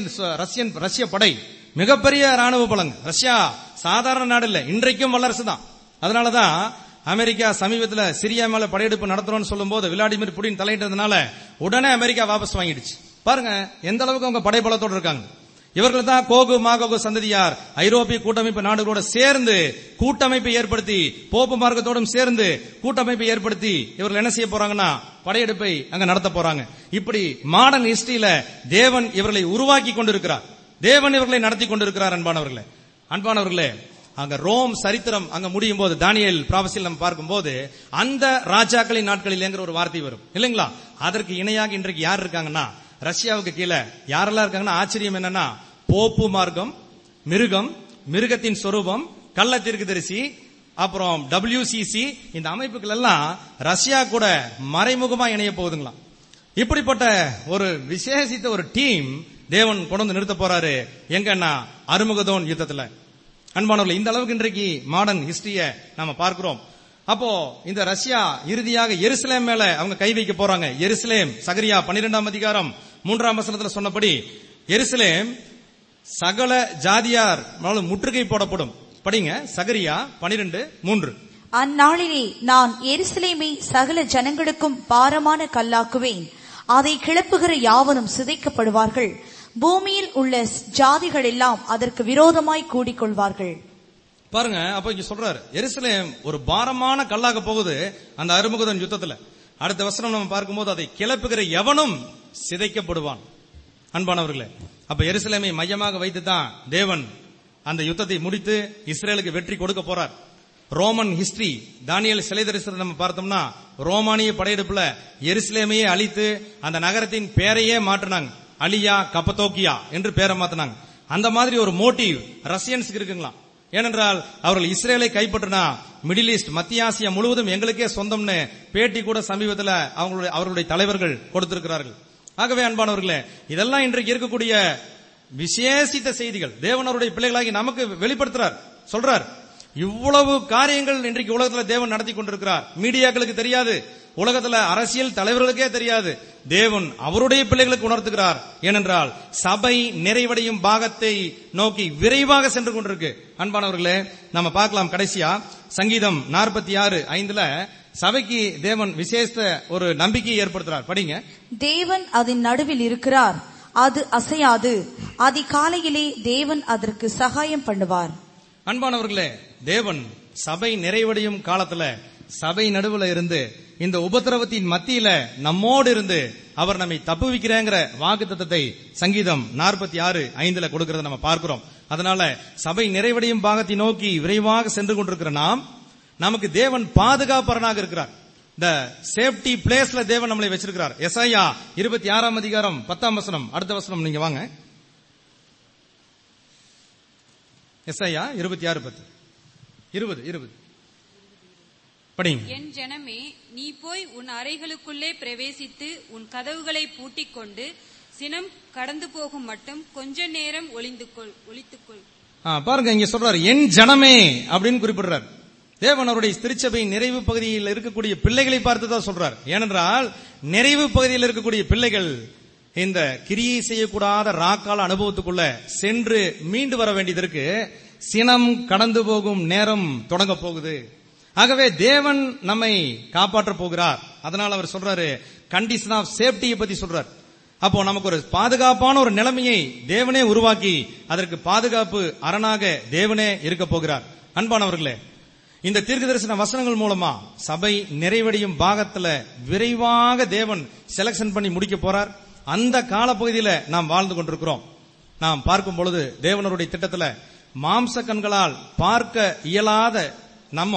ரஷ்ய படை மிகப்பெரிய ராணுவ பலங்க. ரஷ்யா சாதாரண நாடு இல்ல, இன்றைக்கும் வல்லரசு தான். அதனாலதான் அமெரிக்கா சமீபத்தில் சிரியா மேல படையெடுப்பு நடத்துறோம்னு சொல்லும் போது விளாடிமிர் புடின் தலையிட்டதுனால உடனே அமெரிக்கா வாபஸ் வாங்கிடுச்சு. பாருங்க எந்த அளவுக்கு அவங்க படைபலத்தோடு இருக்காங்க. இவர்கள் தான் கோகு மாகோகு சந்ததியார். ஐரோப்பிய கூட்டமைப்பு நாடுகளோட சேர்ந்து கூட்டமைப்பை ஏற்படுத்தி, போப்பு மார்க்கத்தோடும் சேர்ந்து கூட்டமைப்பை ஏற்படுத்தி இவர்கள் என்ன செய்ய போறாங்கன்னா படையெடுப்பை அங்க நடத்த போறாங்க. இப்படி மாடர்ன் ஹிஸ்டரியில தேவன் இவர்களை உருவாக்கி கொண்டிருக்கிறார். தேவன் இவர்களை நடத்தி கொண்டிருக்கிறார். அன்பானவர்களே, அங்க ரோம் சரித்திரம் அங்க முடியும் போது தானியேல் ப்ராபசியில் நம்ம பார்க்கும்போது அந்த ராஜாக்களின் நாட்களில் ஒரு வார்த்தை வரும் இல்லைங்களா? அதற்கு இணையாக இன்றைக்கு யார் இருக்காங்கன்னா, ரஷ்யாவுக்கு கீழே யாரெல்லாம் இருக்காங்கன்னா, ஆச்சரியம் என்னன்னா, போப்பு மார்க்கம், மிருகம், மிருகத்தின் சொரூபம், கள்ள தீர்க்கதரிசி, அப்புறம் WCC, இந்த அமைப்புகள் எல்லாம் ரஷ்யா கூட மறைமுகமா இணைய போகுதுங்களாம். இப்படிப்பட்ட ஒரு விசேஷித்த ஒரு டீம் தேவன் கொண்டு வந்து நிறுத்த போறாரு. எங்கன்னா அருமகதோன் யுத்தத்துல. அன்பானவர்களே, இந்த அளவுக்கு இன்றைக்கு மாடர்ன் ஹிஸ்டரிய நாம பார்க்கிறோம். அப்போ இந்த ரஷ்யா இறுதியாக எருசலேம் மேல அவங்க கை வைக்க போறாங்க. எருசலேம் சகரியா 12ஆம் அதிகாரம் 3ஆம் வசனத்துல சொன்னபடி எருசலேம் சகல ஜாதியார் முற்றுகை போடப்படும். படிங்க, சகரியா 12:3. அந்நாளிலே நான் எருசலேமை சகல ஜனங்களுக்கும் பாரமான கல்லாக்குவேன், அதை கிளப்புகிற யாவரும் சிதைக்கப்படுவார்கள், பூமியில் உள்ள ஜாதிகள் எல்லாம் அதற்கு விரோதமாய் கூடிக்கொள்வார்கள். பாருங்க, அப்ப இங்க சொல்றாரு எருசலேம் ஒரு பாரமான கல்லாக போகுது அந்த அருமகதோன் யுத்தத்துல. அடுத்த வசனம் நம்ம பார்க்கும்போது அதை கிளப்புகிற எவனும் சிதைக்கப்படுவான். அன்பானவர்களே, அப்ப எருசலேமை மையமாக வைத்துதான் தேவன் அந்த யுத்தத்தை முடித்து இஸ்ரேலுக்கு வெற்றி கொடுக்க போறார். ரோமன் ஹிஸ்டரி, தானியேல் சிலை தரிசனத்தை நம்ம பார்த்தோம்னா ரோமானிய படையெடுப்புல எருசலேமையே அழித்து அந்த நகரத்தின் பேரையே மாற்றினாங்க. அலியா கப்பத்தோக்கியா என்று பேரை மாத்தினாங்க. அந்த மாதிரி ஒரு மோட்டிவ் ரஷ்யன்ஸுக்கு இருக்குங்களாம். ஏனென்றால் அவர்கள் இஸ்ரேலை கைப்பற்றினா மிடில் ஈஸ்ட், மத்திய ஆசியா முழுவதும் எங்களுக்கே சொந்தம்னு பேட்டி கூட சமீபத்தில் அவர்களுடைய தலைவர்கள் கொடுத்திருக்கிறார்கள். ஆகவே அன்பானவர்களே, இதெல்லாம் இன்றைக்கு இருக்கக்கூடிய விசேஷித்த செய்திகள் தேவன் அவருடைய பிள்ளைகளாகி நமக்கு வெளிப்படுத்துறார், சொல்றார். இவ்வளவு காரியங்கள் இன்றைக்கு உலகத்துல தேவன் நடத்தி கொண்டிருக்கிறார். மீடியாக்களுக்கு தெரியாது, உலகத்துல அரசியல் தலைவர்களுக்கே தெரியாது. தேவன் அவருடைய பிள்ளைகளுக்கு உணர்த்துகிறார். ஏனென்றால் சபை நிறைவடையும் பாகத்தை நோக்கி விரைவாக சென்று கொண்டிருக்கு. அன்பானவர்களே, நம்ம பார்க்கலாம் கடைசியா சங்கீதம் 46:5 சபைக்கு தேவன் விசேஷ ஒரு நம்பிக்கையை ஏற்படுத்துறார். படிங்க. தேவன் அதன் நடுவில் இருக்கிறார், அது அசையாது, அதிகாலையிலே தேவன் அதற்கு சகாயம் பண்ணுவார். அன்பானவர்களே, தேவன் சபை நிறைவடையும் காலத்துல சபை நடுவுல இருந்து இந்த உபத்திரவத்தின் மத்தியில நம்மோடு இருந்து அவர் நம்மை தப்புவிக்கிறேங்கிற வாக்குத்தத்தத்தை சங்கீதம் 46:5 கொடுக்கறத நம்ம பார்க்கிறோம். அதனால சபை நிறைவடையும் பாகத்தை நோக்கி விரைவாக சென்று கொண்டிருக்கிற நமக்கு தேவன் பாதுகாப்பரனாக இருக்கிறார். இந்த சேஃப்டி பிளேஸ்ல தேவன் நம்மளை வச்சிருக்கிறார். எசாயா 26ஆம் அதிகாரம் 10ஆம் வசனம். அடுத்த வசனம் நீங்க வாங்க. எசாயா 26:10 படிங்க. என் ஜனமே, நீ போய் உன் அறைகளுக்குள்ளே பிரவேசித்து உன் கதவுகளை பூட்டிக் கொண்டு சினம் கடந்து போகும் மட்டும் கொஞ்ச நேரம் ஒளித்துக்கொள். பாருங்க, இங்க சொல்றாரு என் ஜனமே அப்படின்னு குறிப்பிடுறார். தேவன் அவருடைய திருச்சபையின் நிறைவு பகுதியில் இருக்கக்கூடிய பிள்ளைகளை பார்த்துதான் சொல்றார். ஏனென்றால் நிறைவு பகுதியில் இருக்கக்கூடிய பிள்ளைகள் இந்த கிரியை செய்யக்கூடாத ராக்கால அனுபவத்துக்குள்ள சென்று மீண்டு வர வேண்டியதற்கு சினம் கடந்து போகும் நேரம் தொடங்க போகுது. ஆகவே தேவன் நம்மை காப்பாற்ற போகிறார். அதனால அவர் சொல்றாரு கண்டிஷன் ஆஃப் சேஃப்டியை பத்தி சொல்றார். அப்போ நமக்கு ஒரு பாதுகாப்பான ஒரு நிலைமையை தேவனே உருவாக்கி அதற்கு பாதுகாப்பு அரணாக தேவனே இருக்க போகிறார். அன்பானவர்களே, இந்த தீர்க்கதரிசன வசனங்கள் மூலமா சபை நிறைவடையும் பாகத்துல விரைவாக தேவன் செலக்ஷன் பண்ணி முடிக்க போறார். அந்த காலப்பகுதியில நாம் வாழ்ந்து கொண்டிருக்கிறோம். நாம் பார்க்கும் பொழுது தேவனருடைய திட்டத்துல மாம்ச கண்களால் பார்க்க இயலாத நம்ம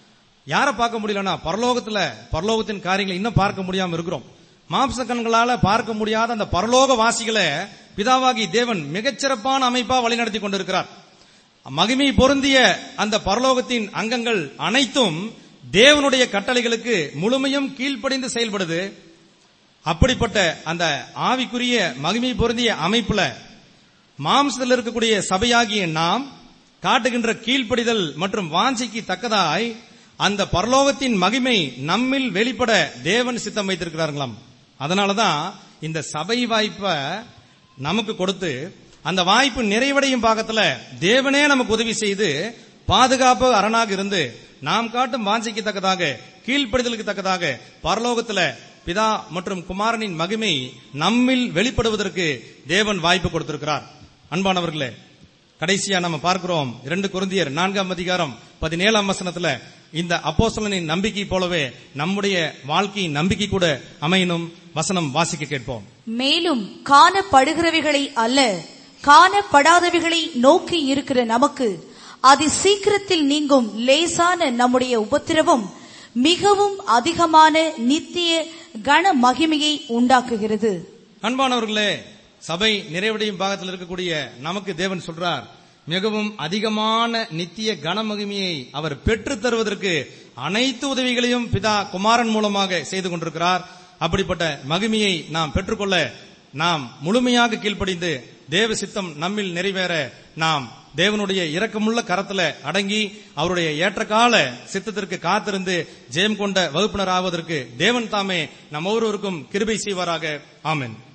யாரை பார்க்க முடியலன்னா பரலோகத்தின் காரியங்களை இன்னும் பார்க்க முடியாம இருக்கிறோம். மாம்ச கண்களால பார்க்க முடியாத அந்த பரலோக வாசிகளை பிதாவாகி தேவன் மிகச்சிறப்பான அமைப்பா வழிநடத்தி கொண்டிருக்கிறார். மகிமை பொருந்திய அந்த பரலோகத்தின் அங்கங்கள் அனைத்தும் தேவனுடைய கட்டளைகளுக்கு முழுமையும் கீழ்ப்படிந்து செயல்படுது. அப்படிப்பட்ட அந்த ஆவிக்குரிய மகிமை பொருந்திய அமைப்புல மாம்சத்தில் இருக்கக்கூடிய சபையாகிய நாம் காட்டுகின்ற கீழ்ப்படிதல் மற்றும் வாஞ்சைக்கு தக்கதாய் அந்த பரலோகத்தின் மகிமை நம்மில் வெளிப்பட தேவன் சித்தம் வைத்திருக்கிறார்களாம். அதனாலதான் இந்த சபை வாய்ப்பை நமக்கு கொடுத்து அந்த வாய்ப்பு நிறைவடையும் பாகத்துல தேவனே நமக்கு உதவி செய்து பாதுகாப்பு அரணாக இருந்து நாம் காட்டும் வாஞ்சைக்கு தக்கதாக கீழ்ப்படிதலுக்கு தக்கதாக பரலோகத்துல பிதா மற்றும் குமாரனின் மகிமை நம்மில் வெளிப்படுவதற்கு தேவன் வாய்ப்பு கொடுத்திருக்கிறார். அன்பானவர்களே, கடைசியா நம்ம பார்க்கிறோம் 2 கொரிந்தியர் 4ஆம் அதிகாரம் 17ஆம் வசனத்துல இந்த அப்போஸ்தலனின் நம்பிக்கை போலவே நம்முடைய வாழ்க்கையின் நம்பிக்கை கூட அமையணும். வசனம் வாசிக்க கேட்போம். மேலும் காணப்படுகிறவைகளை அல்ல, காணப்படாதவைகளை நோக்கி இருக்கிற நமக்கு அதி சீக்கிரத்தில் நீங்கும் லேசான நம்முடைய உபத்திரவம் மிகவும் அதிகமான நித்திய கன மகிமையை உண்டாக்குகிறது. அன்பானவர்களே, சபை நிறைவடையும் பாகத்தில் இருக்கக்கூடிய நமக்கு தேவன் சொல்றார், மிகவும் அதிகமான நித்திய கனமகிமையை அவர் பெற்று தருவதற்கு அனைத்து உதவிகளையும் பிதா குமாரன் மூலமாக செய்து கொண்டிருக்கிறார். அப்படிப்பட்ட மகிமையை நாம் பெற்றுக்கொள்ள நாம் முழுமையாக கீழ்ப்படிந்து தேவ சித்தம் நம்மில் நிறைவேற நாம் தேவனுடைய இரக்கமுள்ள கரத்துல அடங்கி அவருடைய ஏற்றகால சித்தத்திற்கு காத்திருந்து ஜெயம் கொண்ட வகுப்பினர் ஆவதற்கு தேவன் தாமே நம் ஒவ்வொருவருக்கும் கிருபை செய்வாராக. ஆமென்.